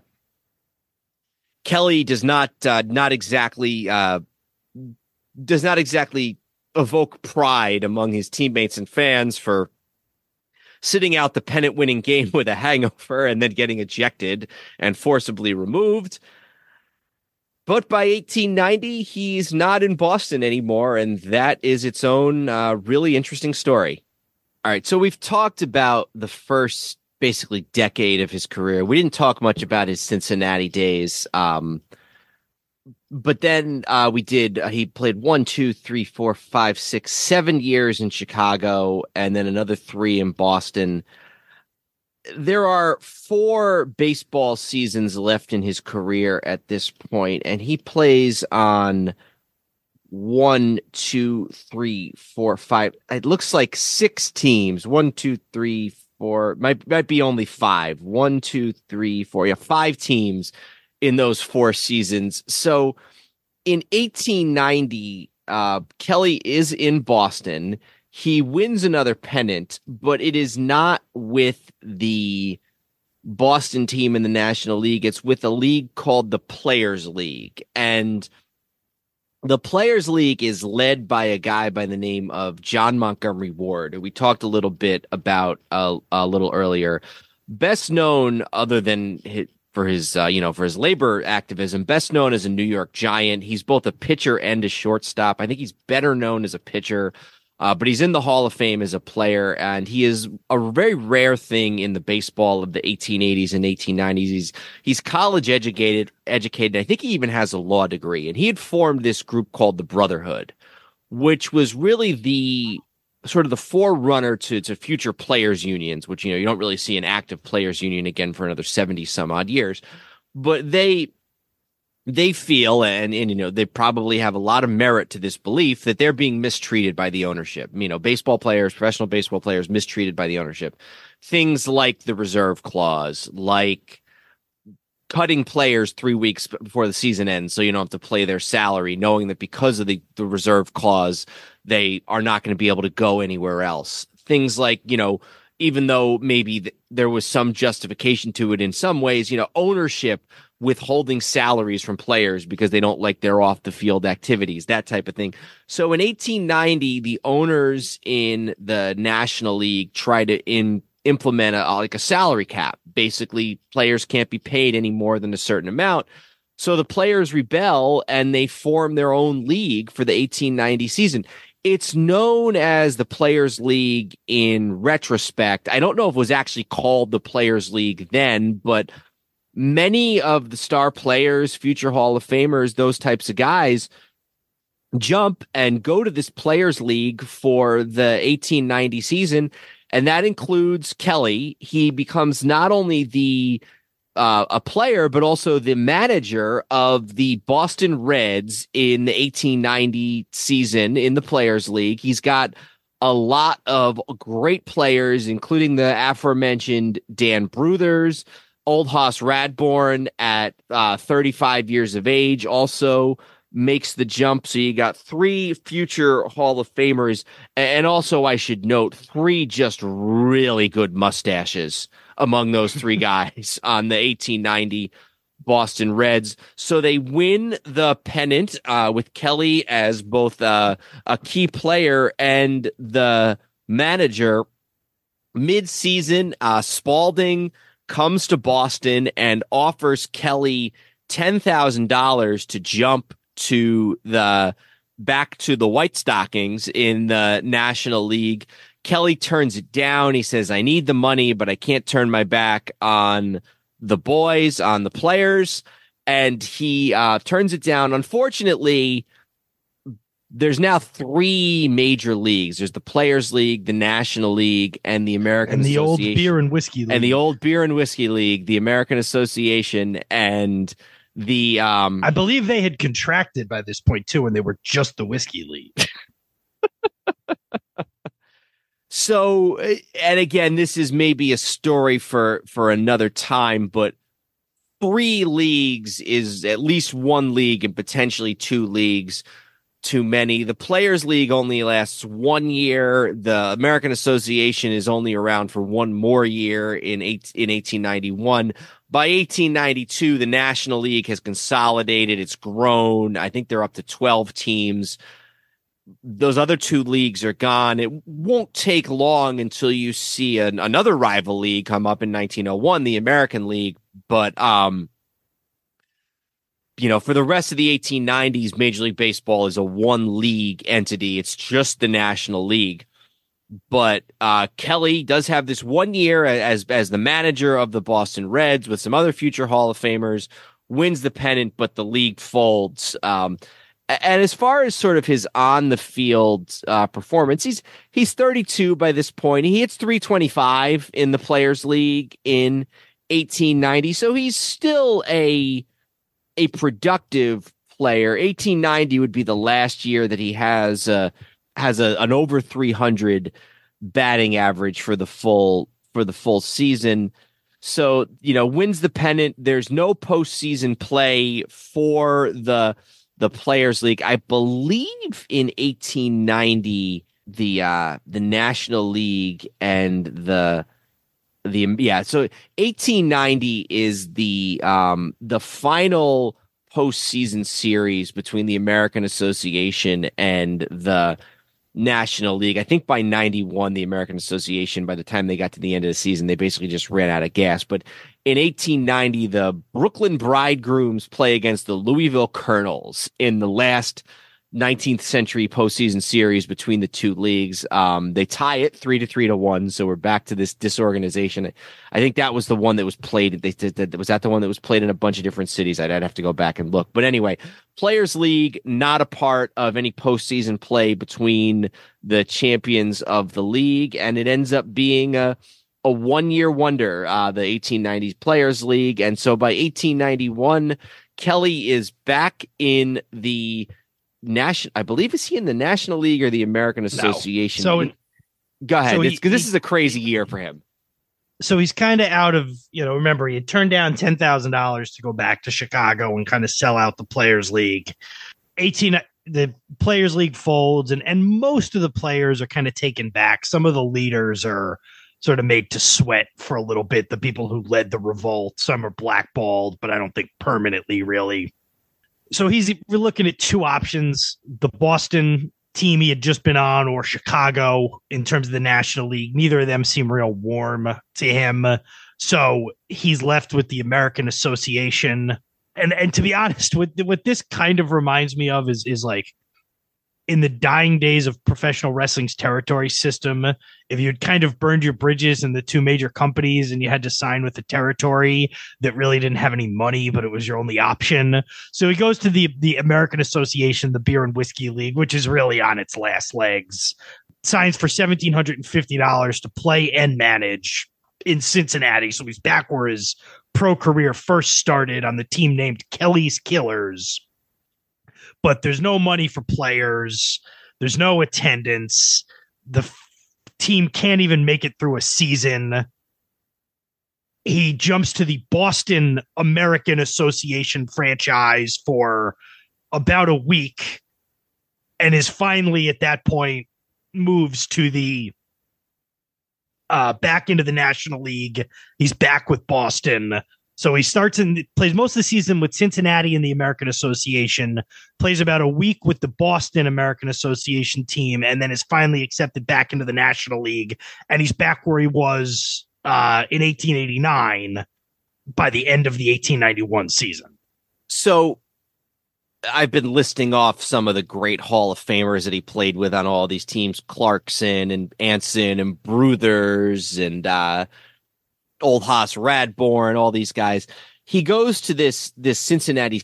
Kelly does not exactly evoke pride among his teammates and fans for sitting out the pennant-winning game with a hangover and then getting ejected and forcibly removed. But by 1890, he's not in Boston anymore, and that is its own really interesting story. All right, so we've talked about the first basically decade of his career. We didn't talk much about his Cincinnati days. But then we did. He played 7 years in Chicago and then another 3 in Boston. There are 4 baseball seasons left in his career at this point, and he plays on 1, 2, 3, 4, 5. It looks like 6 teams. 1, 2, 3, 4. Might be only 5. 1, 2, 3, 4. Yeah, 5 teams in those 4 seasons. So in 1890, Kelly is in Boston. He wins another pennant, but it is not with the Boston team in the National League. It's with a league called the Players League. And the Players League is led by a guy by the name of John Montgomery Ward, who we talked a little bit about a little earlier. Best known, other than for his labor activism, best known as a New York Giant. He's both a pitcher and a shortstop. I think he's better known as a pitcher, but he's in the Hall of Fame as a player, and he is a very rare thing in the baseball of the 1880s and 1890s. He's college educated. I think he even has a law degree, and he had formed this group called the Brotherhood, which was really the sort of the forerunner to future players unions, which, you don't really see an active players union again for another 70 some odd years, but they feel, and they probably have a lot of merit to this belief that they're being mistreated by the ownership. Baseball players, professional baseball players mistreated by the ownership. Things like the reserve clause, like cutting players 3 weeks before the season ends so you don't have to play their salary, knowing that because of the reserve clause, they are not going to be able to go anywhere else. Things like, even though maybe there was some justification to it in some ways, ownership withholding salaries from players because they don't like their off the field activities, that type of thing. So in 1890, the owners in the National League tried to implement a salary cap. Basically, players can't be paid any more than a certain amount. So the players rebel and they form their own league for the 1890 season. It's known as the Players League in retrospect. I don't know if it was actually called the Players League then, but many of the star players, future Hall of Famers, those types of guys jump and go to this Players League for the 1890 season. And that includes Kelly. He becomes not only a player, but also the manager of the Boston Reds in the 1890 season in the Players League. He's got a lot of great players, including the aforementioned Dan Bruthers. Old Hoss Radbourn at 35 years of age also makes the jump. So you got 3 future Hall of Famers. And also, I should note, 3 just really good mustaches among those 3 guys on the 1890 Boston Reds. So they win the pennant with Kelly as both a key player and the manager. Mid-season, Spalding comes to Boston and offers Kelly $10,000 to jump to the back to the White Stockings in the National League. Kelly turns it down. He says, I need the money, but I can't turn my back on the boys, on the players. And he turns it down. Unfortunately, there's now 3 major leagues. There's the Players League, the National League, and the American Association. And the old Beer and Whiskey League. And the old Beer and Whiskey League, the American Association, and the I believe they had contracted by this point too, and they were just the Whiskey League. So, and again, this is maybe a story for another time, but 3 leagues is at least 1 league and potentially 2 leagues too many. The Players League only lasts 1 year. The American Association is only around for 1 more year in 1891. By 1892, the National League has consolidated. It's grown. I think they're up to 12 teams. Those other 2 leagues are gone. It won't take long until you see another rival league come up in 1901, the American League. But, for the rest of the 1890s, Major League Baseball is a 1 league entity. It's just the National League. But Kelly does have this 1 year as the manager of the Boston Reds with some other future Hall of Famers, wins the pennant, but the league folds. And as far as sort of his on the field performance, he's 32 by this point. He hits .325 in the Players League in 1890, so he's still a productive player. 1890 would be the last year that he has an over 300 batting average for the full season. So, wins the pennant. There's no postseason play for the Players League. I believe in 1890 the National League and so 1890 is the final postseason series between the American Association and the National League. I think by 91, the American Association, by the time they got to the end of the season, they basically just ran out of gas. But in 1890, the Brooklyn Bridegrooms play against the Louisville Colonels in the last 19th century postseason series between the 2 leagues. They tie it 3-1. So we're back to this disorganization. I think that was the one that was played. Was that the one that was played in a bunch of different cities? I'd have to go back and look. But anyway, Players League, not a part of any postseason play between the champions of the league. And it ends up being a 1-year wonder, the 1890s Players League. And so by 1891, Kelly is back in the I believe, is he in the National League or the American Association? No. Go ahead. This is a crazy year for him. So he's kind of out of, remember, he had turned down $10,000 to go back to Chicago and kind of sell out the Players League. The Players League folds, and most of the players are kind of taken back. Some of the leaders are sort of made to sweat for a little bit. The people who led the revolt, some are blackballed, but I don't think permanently, really. So we're looking at 2 options: the Boston team he had just been on, or Chicago in terms of the National League. Neither of them seem real warm to him. So he's left with the American Association. And to be honest, what this kind of reminds me of is like in the dying days of professional wrestling's territory system, if you'd kind of burned your bridges in the 2 major companies and you had to sign with the territory that really didn't have any money, but it was your only option. So he goes to the American Association, the Beer and Whiskey League, which is really on its last legs, signs for $1,750 to play and manage in Cincinnati. So he's back where his pro career first started, on the team named Kelly's Killers. But there's no money for players. There's no attendance. The team can't even make it through a season. He jumps to the Boston American Association franchise for about a week and is finally at that point moves to the back into the National League. He's back with Boston. So he plays most of the season with Cincinnati and the American Association, plays about a week with the Boston American Association team, and then is finally accepted back into the National League. And he's back where he was in 1889 by the end of the 1891 season. So I've been listing off some of the great Hall of Famers that he played with on all these teams: Clarkson and Anson and Bruthers and old Haas Radborn, all these guys. He goes to this Cincinnati's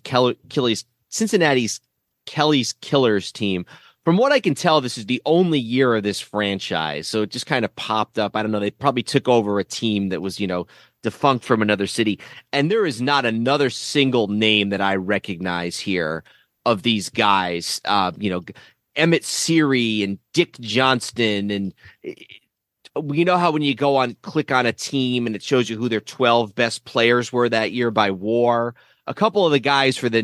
Kelly's Killers team. From what I can tell, this is the only year of this franchise. So it just kind of popped up. I don't know. They probably took over a team that was, defunct from another city. And there is not another single name that I recognize here of these guys. Emmett Seary and Dick Johnston. And you know how when you click on a team and it shows you who their 12 best players were that year by WAR? A couple of the guys for the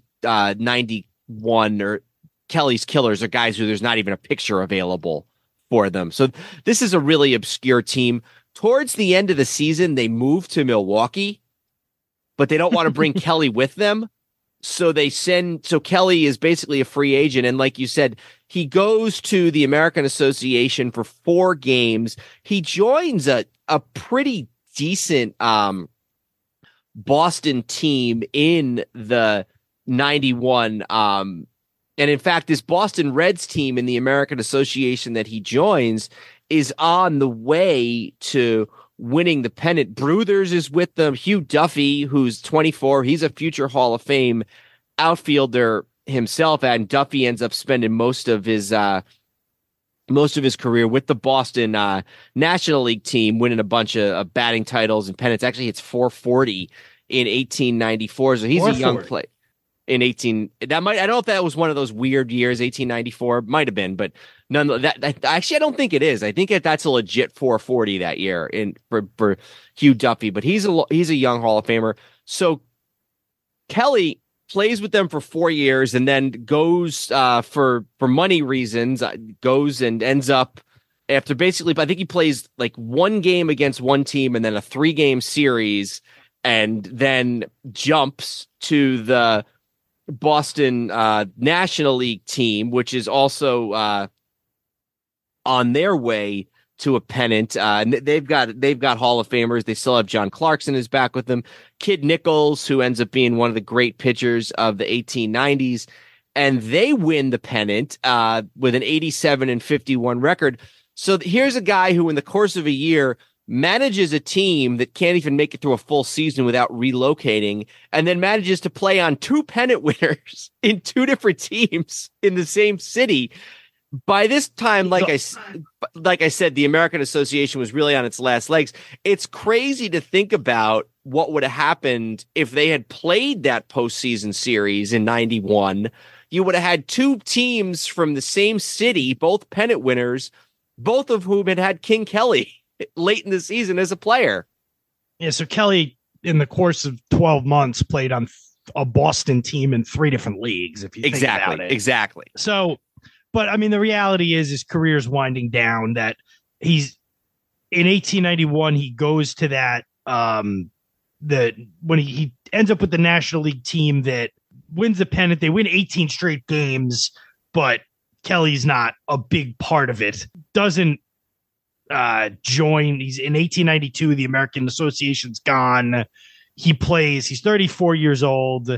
91 or Kelly's Killers are guys who there's not even a picture available for them. So this is a really obscure team. Towards the end of the season, they move to Milwaukee, but they don't want to bring Kelly with them. So Kelly is basically a free agent. And like you said, he goes to the American Association for 4 games. He joins a pretty decent Boston team in the 91. And in fact, this Boston Reds team in the American Association that he joins is on the way to winning the pennant. Bruthers is with them. Hugh Duffy, who's 24, he's a future Hall of Fame outfielder himself. And Duffy ends up spending most of his career with the Boston National League team, winning a bunch of batting titles and pennants. Actually, it's 440 in 1894. So he's a young player. I don't know if that was one of those weird years, 1894, might have been, but actually I don't think it is. I think that's a legit 440 that year for Hugh Duffy, but he's a young Hall of Famer. So Kelly plays with them for 4 years and then goes for money reasons, goes and ends up after basically, I think he plays like 1 game against one team and then a 3-game series, and then jumps to the Boston National League team, which is also on their way to a pennant. They've got Hall of Famers. They still have John Clarkson is back with them. Kid Nichols, who ends up being one of the great pitchers of the 1890s, and they win the pennant with an 87-51 record. So here's a guy who, in the course of a year, manages a team that can't even make it through a full season without relocating, and then manages to play on 2 pennant winners in 2 different teams in the same city. By this time, like I said, the American Association was really on its last legs. It's crazy to think about what would have happened if they had played that postseason series in 91. You would have had 2 teams from the same city, both pennant winners, both of whom had King Kelly late in the season as a player. Yeah, so Kelly, in the course of 12 months, played on a Boston team in 3 different leagues, if you think about it. Exactly. So, but I mean, the reality is his career's winding down. That he's in 1891, he goes to that when he ends up with the National League team that wins the pennant. They win 18 straight games, but Kelly's not a big part of it. Doesn't join. He's in 1892. The American Association's gone. He's 34 years old.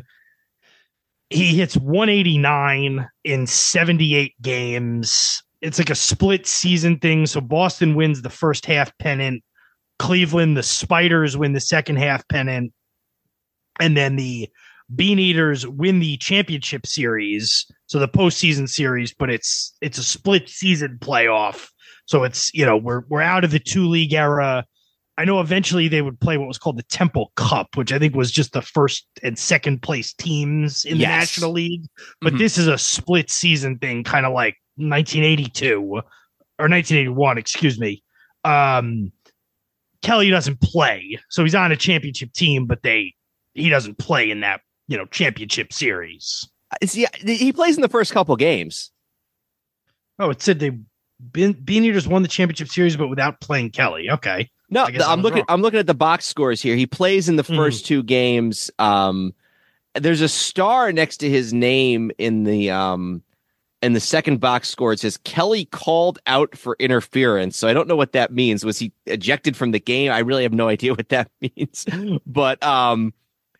He hits 189 in 78 games. It's like a split season thing. So Boston wins the first half pennant. Cleveland, the Spiders win the second half pennant. And then the Bean Eaters win the championship series. So the postseason series, but it's a split season playoff. So it's, we're out of the 2-league era. I know eventually they would play what was called the Temple Cup, which I think was just the first and second place teams in the National League. But This is a split season thing, kind of like 1982 or 1981, excuse me. Kelly doesn't play. So he's on a championship team, but he doesn't play in that, championship series. See, he plays in the first couple games. Oh, it said Bean Eaters won the championship series, but without playing Kelly. Okay. No, I'm looking at the box scores here. He plays in the first 2 games. There's a star next to his name in the second box score. It says Kelly called out for interference. So I don't know what that means. Was he ejected from the game? I really have no idea what that means. But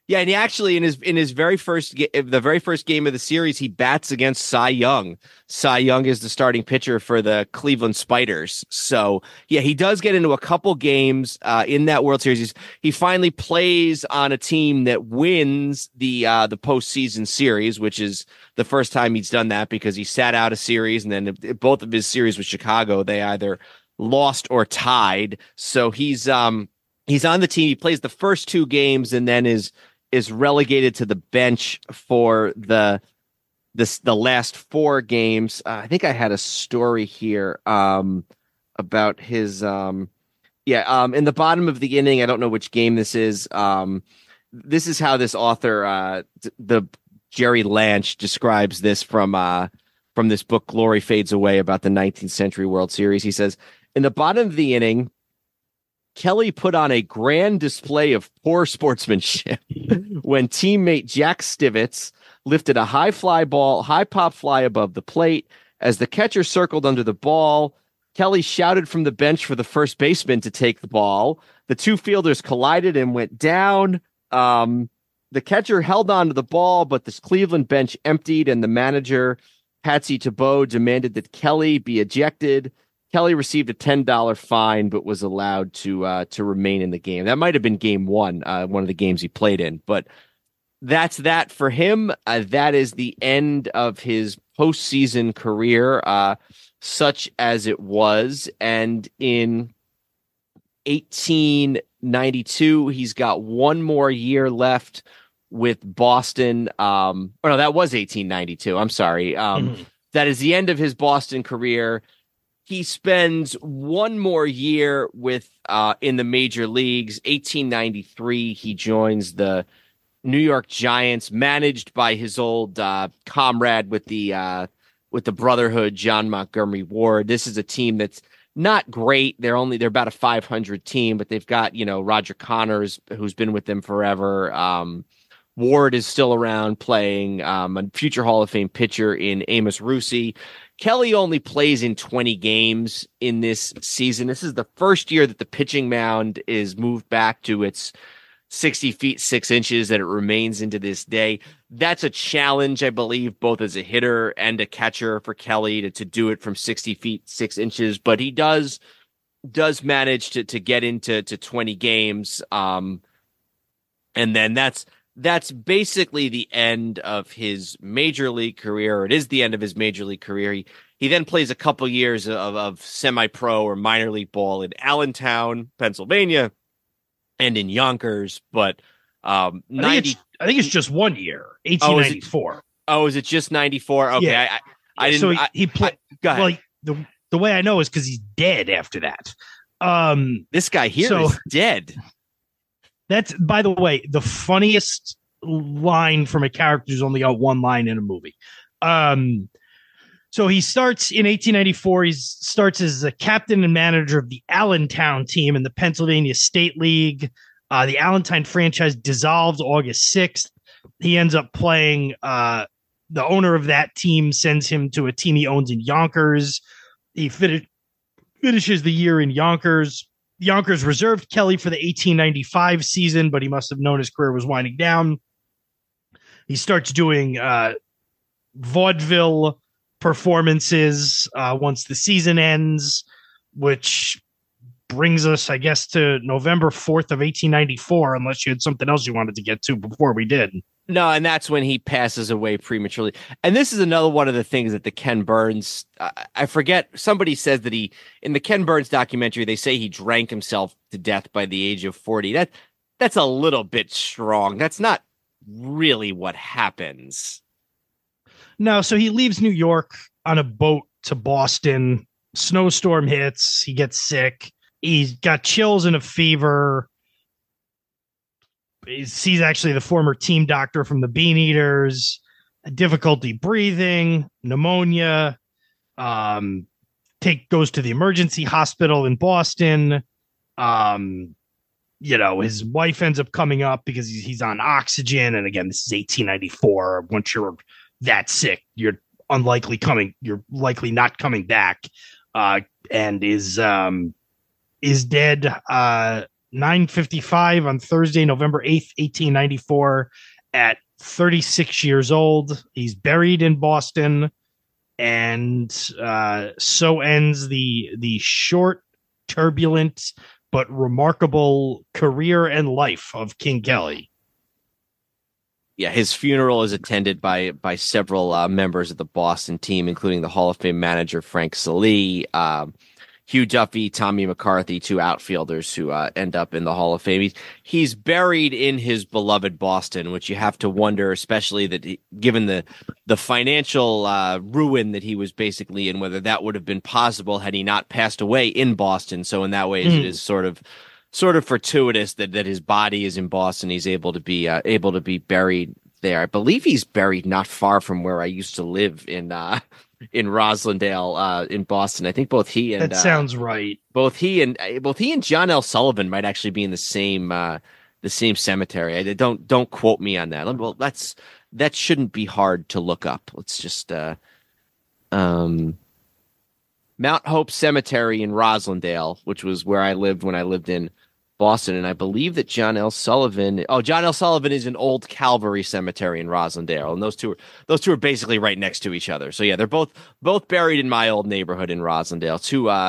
Yeah, and he actually in his the very first game of the series, he bats against Cy Young. Cy Young is the starting pitcher for the Cleveland Spiders. So yeah, he does get into a couple games in that World Series. He finally plays on a team that wins the postseason series, which is the first time he's done that because he sat out a series, and then both of his series with Chicago, they either lost or tied. So he's on the team. He plays the first two games and then is relegated to the bench for the last four games. I think I had a story here about his in the bottom of the inning. I don't know which game this is. This is how this author, the Jerry Lanch, describes this from this book, Glory Fades Away, about the 19th Century World Series. He says, in the bottom of the inning, Kelly put on a grand display of poor sportsmanship when teammate Jack Stivitz lifted a high pop fly above the plate. As the catcher circled under the ball, Kelly shouted from the bench for the first baseman to take the ball. The two fielders collided and went down. The catcher held on to the ball, but the Cleveland bench emptied, and the manager, Patsy Tebow, demanded that Kelly be ejected. Kelly received a $10 fine, but was allowed to remain in the game. That might have been game one of the games he played in. But that's that for him. That is the end of his postseason career, such as it was. And in 1892, he's got one more year left with Boston. Oh no, that was 1892. I'm sorry. That is the end of his Boston career. He spends one more year with in the major leagues. 1893, he joins the New York Giants, managed by his old comrade with the Brotherhood, John Montgomery Ward. This is a team that's not great. They're about a 500 team, but they've got Roger Connors, who's been with them forever. Ward is still around playing, a future Hall of Fame pitcher in Amos Rusi. Kelly only plays in 20 games in this season. This is the first year that the pitching mound is moved back to its 60 feet 6 inches that it remains into this day. That's a challenge, I believe, both as a hitter and a catcher for Kelly to do it from 60 feet 6 inches. But he does manage to get into 20 games. And then that's basically the end of his major league career. It is the end of his major league career. He then plays a couple years of semi-pro or minor league ball in Allentown, Pennsylvania, and in Yonkers. But I think it's just 1 year, 1894. Is it just 94? Okay, yeah. I didn't. So he played. Go ahead. Well, the way I know is because he's dead after that. This guy here is dead. That's, by the way, the funniest line from a character who's only got one line in a movie. So he starts in 1894. He starts as a captain and manager of the Allentown team in the Pennsylvania State League. The Allentown franchise dissolves August 6th. He ends up playing. The owner of that team sends him to a team he owns in Yonkers. He finishes the year in Yonkers. Yonkers reserved Kelly for the 1895 season, but he must have known his career was winding down. He starts doing vaudeville performances once the season ends, which brings us, I guess, to November 4th of 1894, unless you had something else you wanted to get to before we did. No, and that's when he passes away prematurely. And this is another one of the things that the Ken Burns, I forget, somebody says that in the Ken Burns documentary, they say he drank himself to death by the age of 40. That's a little bit strong. That's not really what happens. No, so he leaves New York on a boat to Boston. Snowstorm hits. He gets sick. He's got chills and a fever. He's actually the former team doctor from the Bean Eaters. Difficulty breathing, pneumonia. Goes to the emergency hospital in Boston. His wife ends up coming up because he's on oxygen. And again, this is 1894. Once you're that sick, you're likely not coming back. And is dead. 9:55 on Thursday, November 8th, 1894, at 36 years old. He's buried in Boston, and so ends the short, turbulent, but remarkable career and life of King Kelly. Yeah, his funeral is attended by several members of the Boston team, including the Hall of Fame manager Frank Salee, Hugh Duffy, Tommy McCarthy, two outfielders who end up in the Hall of Fame. He's buried in his beloved Boston, which you have to wonder, especially given the financial ruin that he was basically in, whether that would have been possible had he not passed away in Boston. So in that way, it is sort of fortuitous that his body is in Boston. He's able to be buried there. I believe he's buried not far from where I used to live in Roslindale, in Boston. I think both he and that sounds right. Both he and John L. Sullivan might actually be in the same cemetery. Don't quote me on that. Well, that shouldn't be hard to look up. Let's just Mount Hope Cemetery in Roslindale, which was where I lived when I lived in Boston, and I believe that John L. Sullivan is in Old Calvary Cemetery in Roslindale, and those two are basically right next to each other. So yeah, they're both buried in my old neighborhood in Roslindale.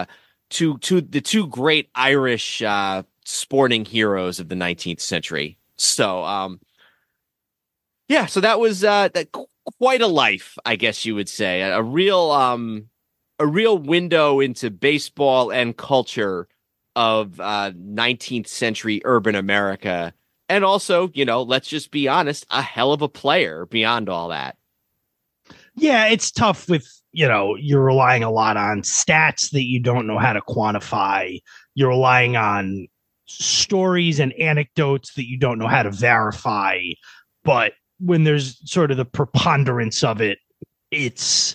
The two great Irish sporting heroes of the 19th century. So yeah, so that was quite a life, I guess you would say, a real window into baseball and culture of 19th century urban America. And also, let's just be honest, a hell of a player beyond all that. Yeah, it's tough with, you're relying a lot on stats that you don't know how to quantify. You're relying on stories and anecdotes that you don't know how to verify. But when there's sort of the preponderance of it, it's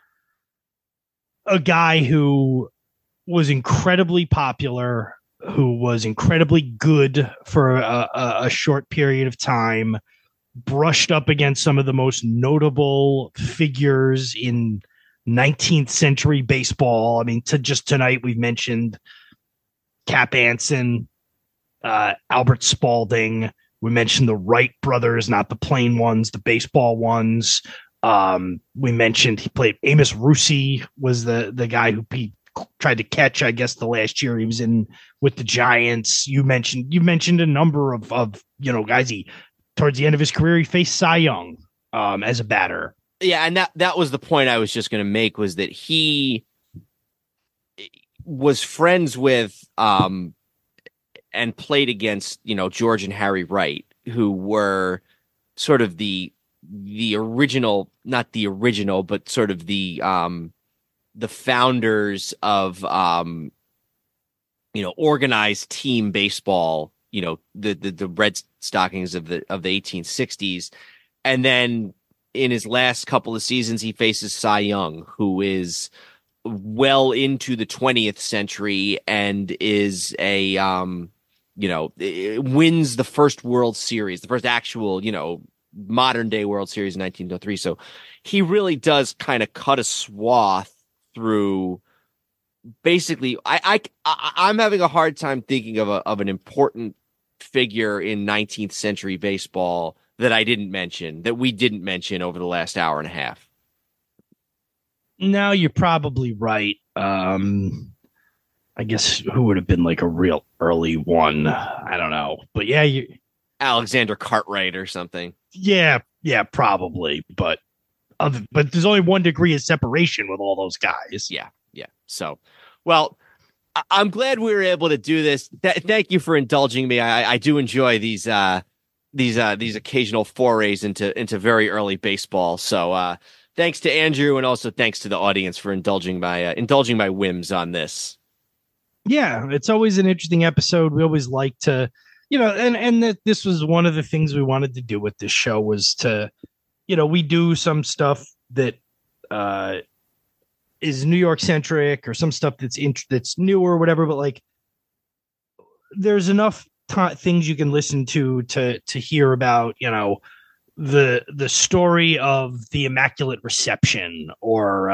a guy who was incredibly popular, who was incredibly good for a short period of time, brushed up against some of the most notable figures in 19th century baseball. I mean, tonight we've mentioned Cap Anson, Albert Spalding. We mentioned the Wright brothers, not the plain ones, the baseball ones. We mentioned he played Amos Rusi, was the guy who he tried to catch, I guess, the last year he was in with the Giants. You mentioned a number of guys. He, towards the end of his career, he faced Cy Young as a batter. Yeah, and that was the point I was just going to make, was that he was friends with and played against George and Harry Wright, who were sort of the original, not the original, but sort of the founders of organized team baseball, the Red Stockings of the 1860s. And then in his last couple of seasons, he faces Cy Young, who is well into the 20th century and is wins the first World Series, the first actual, modern day World Series in 1903. So he really does kind of cut a swath through. Basically, I'm having a hard time thinking of an important figure in 19th century baseball that we didn't mention over the last hour and a half. No, you're probably right. I guess who would have been like a real early one? I don't know, but yeah, Alexander Cartwright or something. Yeah, probably. But there's only 1 degree of separation with all those guys. Yeah. So, well, I'm glad we were able to do this. Thank you for indulging me. I do enjoy these occasional forays into very early baseball. So, thanks to Andrew, and also thanks to the audience for indulging my whims on this. Yeah, it's always an interesting episode. We always like to, and that this was one of the things we wanted to do with this show, was to, we do some stuff that is New York centric, or some stuff that's newer or whatever, but like there's enough things you can listen to hear about, the story of the Immaculate Reception, or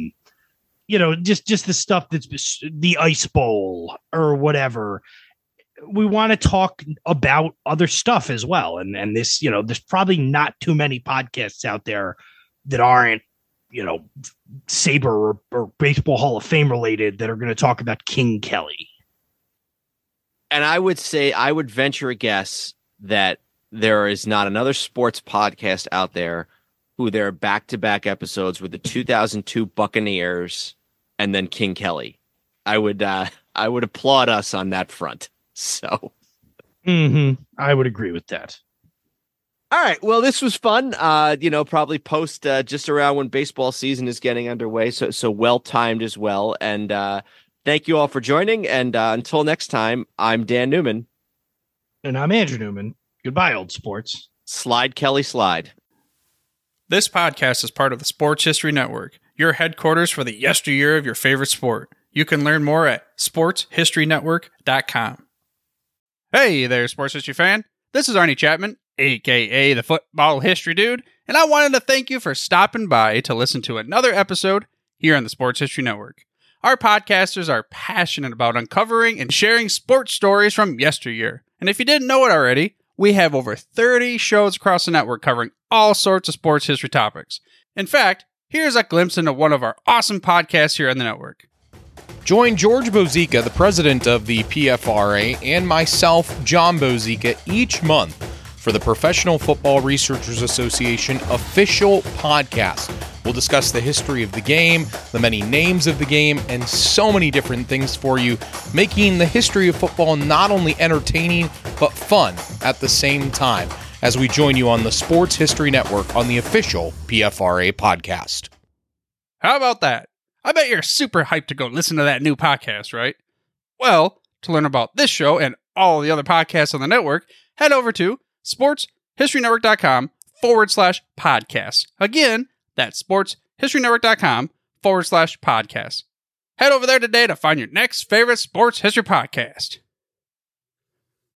just the stuff that's the Ice Bowl or whatever. we want to talk about other stuff as well. And this, there's probably not too many podcasts out there that aren't, Sabre or Baseball Hall of Fame related that are going to talk about King Kelly. And I would venture a guess that there is not another sports podcast out there who there are back-to-back episodes with the 2002 Buccaneers and then King Kelly. I would applaud us on that front. So, I would agree with that. All right. Well, this was fun. Probably post just around when baseball season is getting underway. So well timed as well. And thank you all for joining. And until next time, I'm Dan Newman. And I'm Andrew Newman. Goodbye, old sports. Slide, Kelly, slide. This podcast is part of the Sports History Network, your headquarters for the yesteryear of your favorite sport. You can learn more at sportshistorynetwork.com. Hey there, sports history fan. This is Arnie Chapman, a.k.a. the Football History Dude, and I wanted to thank you for stopping by to listen to another episode here on the Sports History Network. Our podcasters are passionate about uncovering and sharing sports stories from yesteryear. And if you didn't know it already, we have over 30 shows across the network covering all sorts of sports history topics. In fact, here's a glimpse into one of our awesome podcasts here on the network. Join George Bozica, the president of the PFRA, and myself, John Bozica, each month for the Professional Football Researchers Association official podcast. We'll discuss the history of the game, the many names of the game, and so many different things for you, making the history of football not only entertaining, but fun at the same time, as we join you on the Sports History Network on the official PFRA podcast. How about that? I bet you're super hyped to go listen to that new podcast, right? Well, to learn about this show and all the other podcasts on the network, head over to sportshistorynetwork.com/podcast. Again, that's sportshistorynetwork.com/podcast. Head over there today to find your next favorite sports history podcast.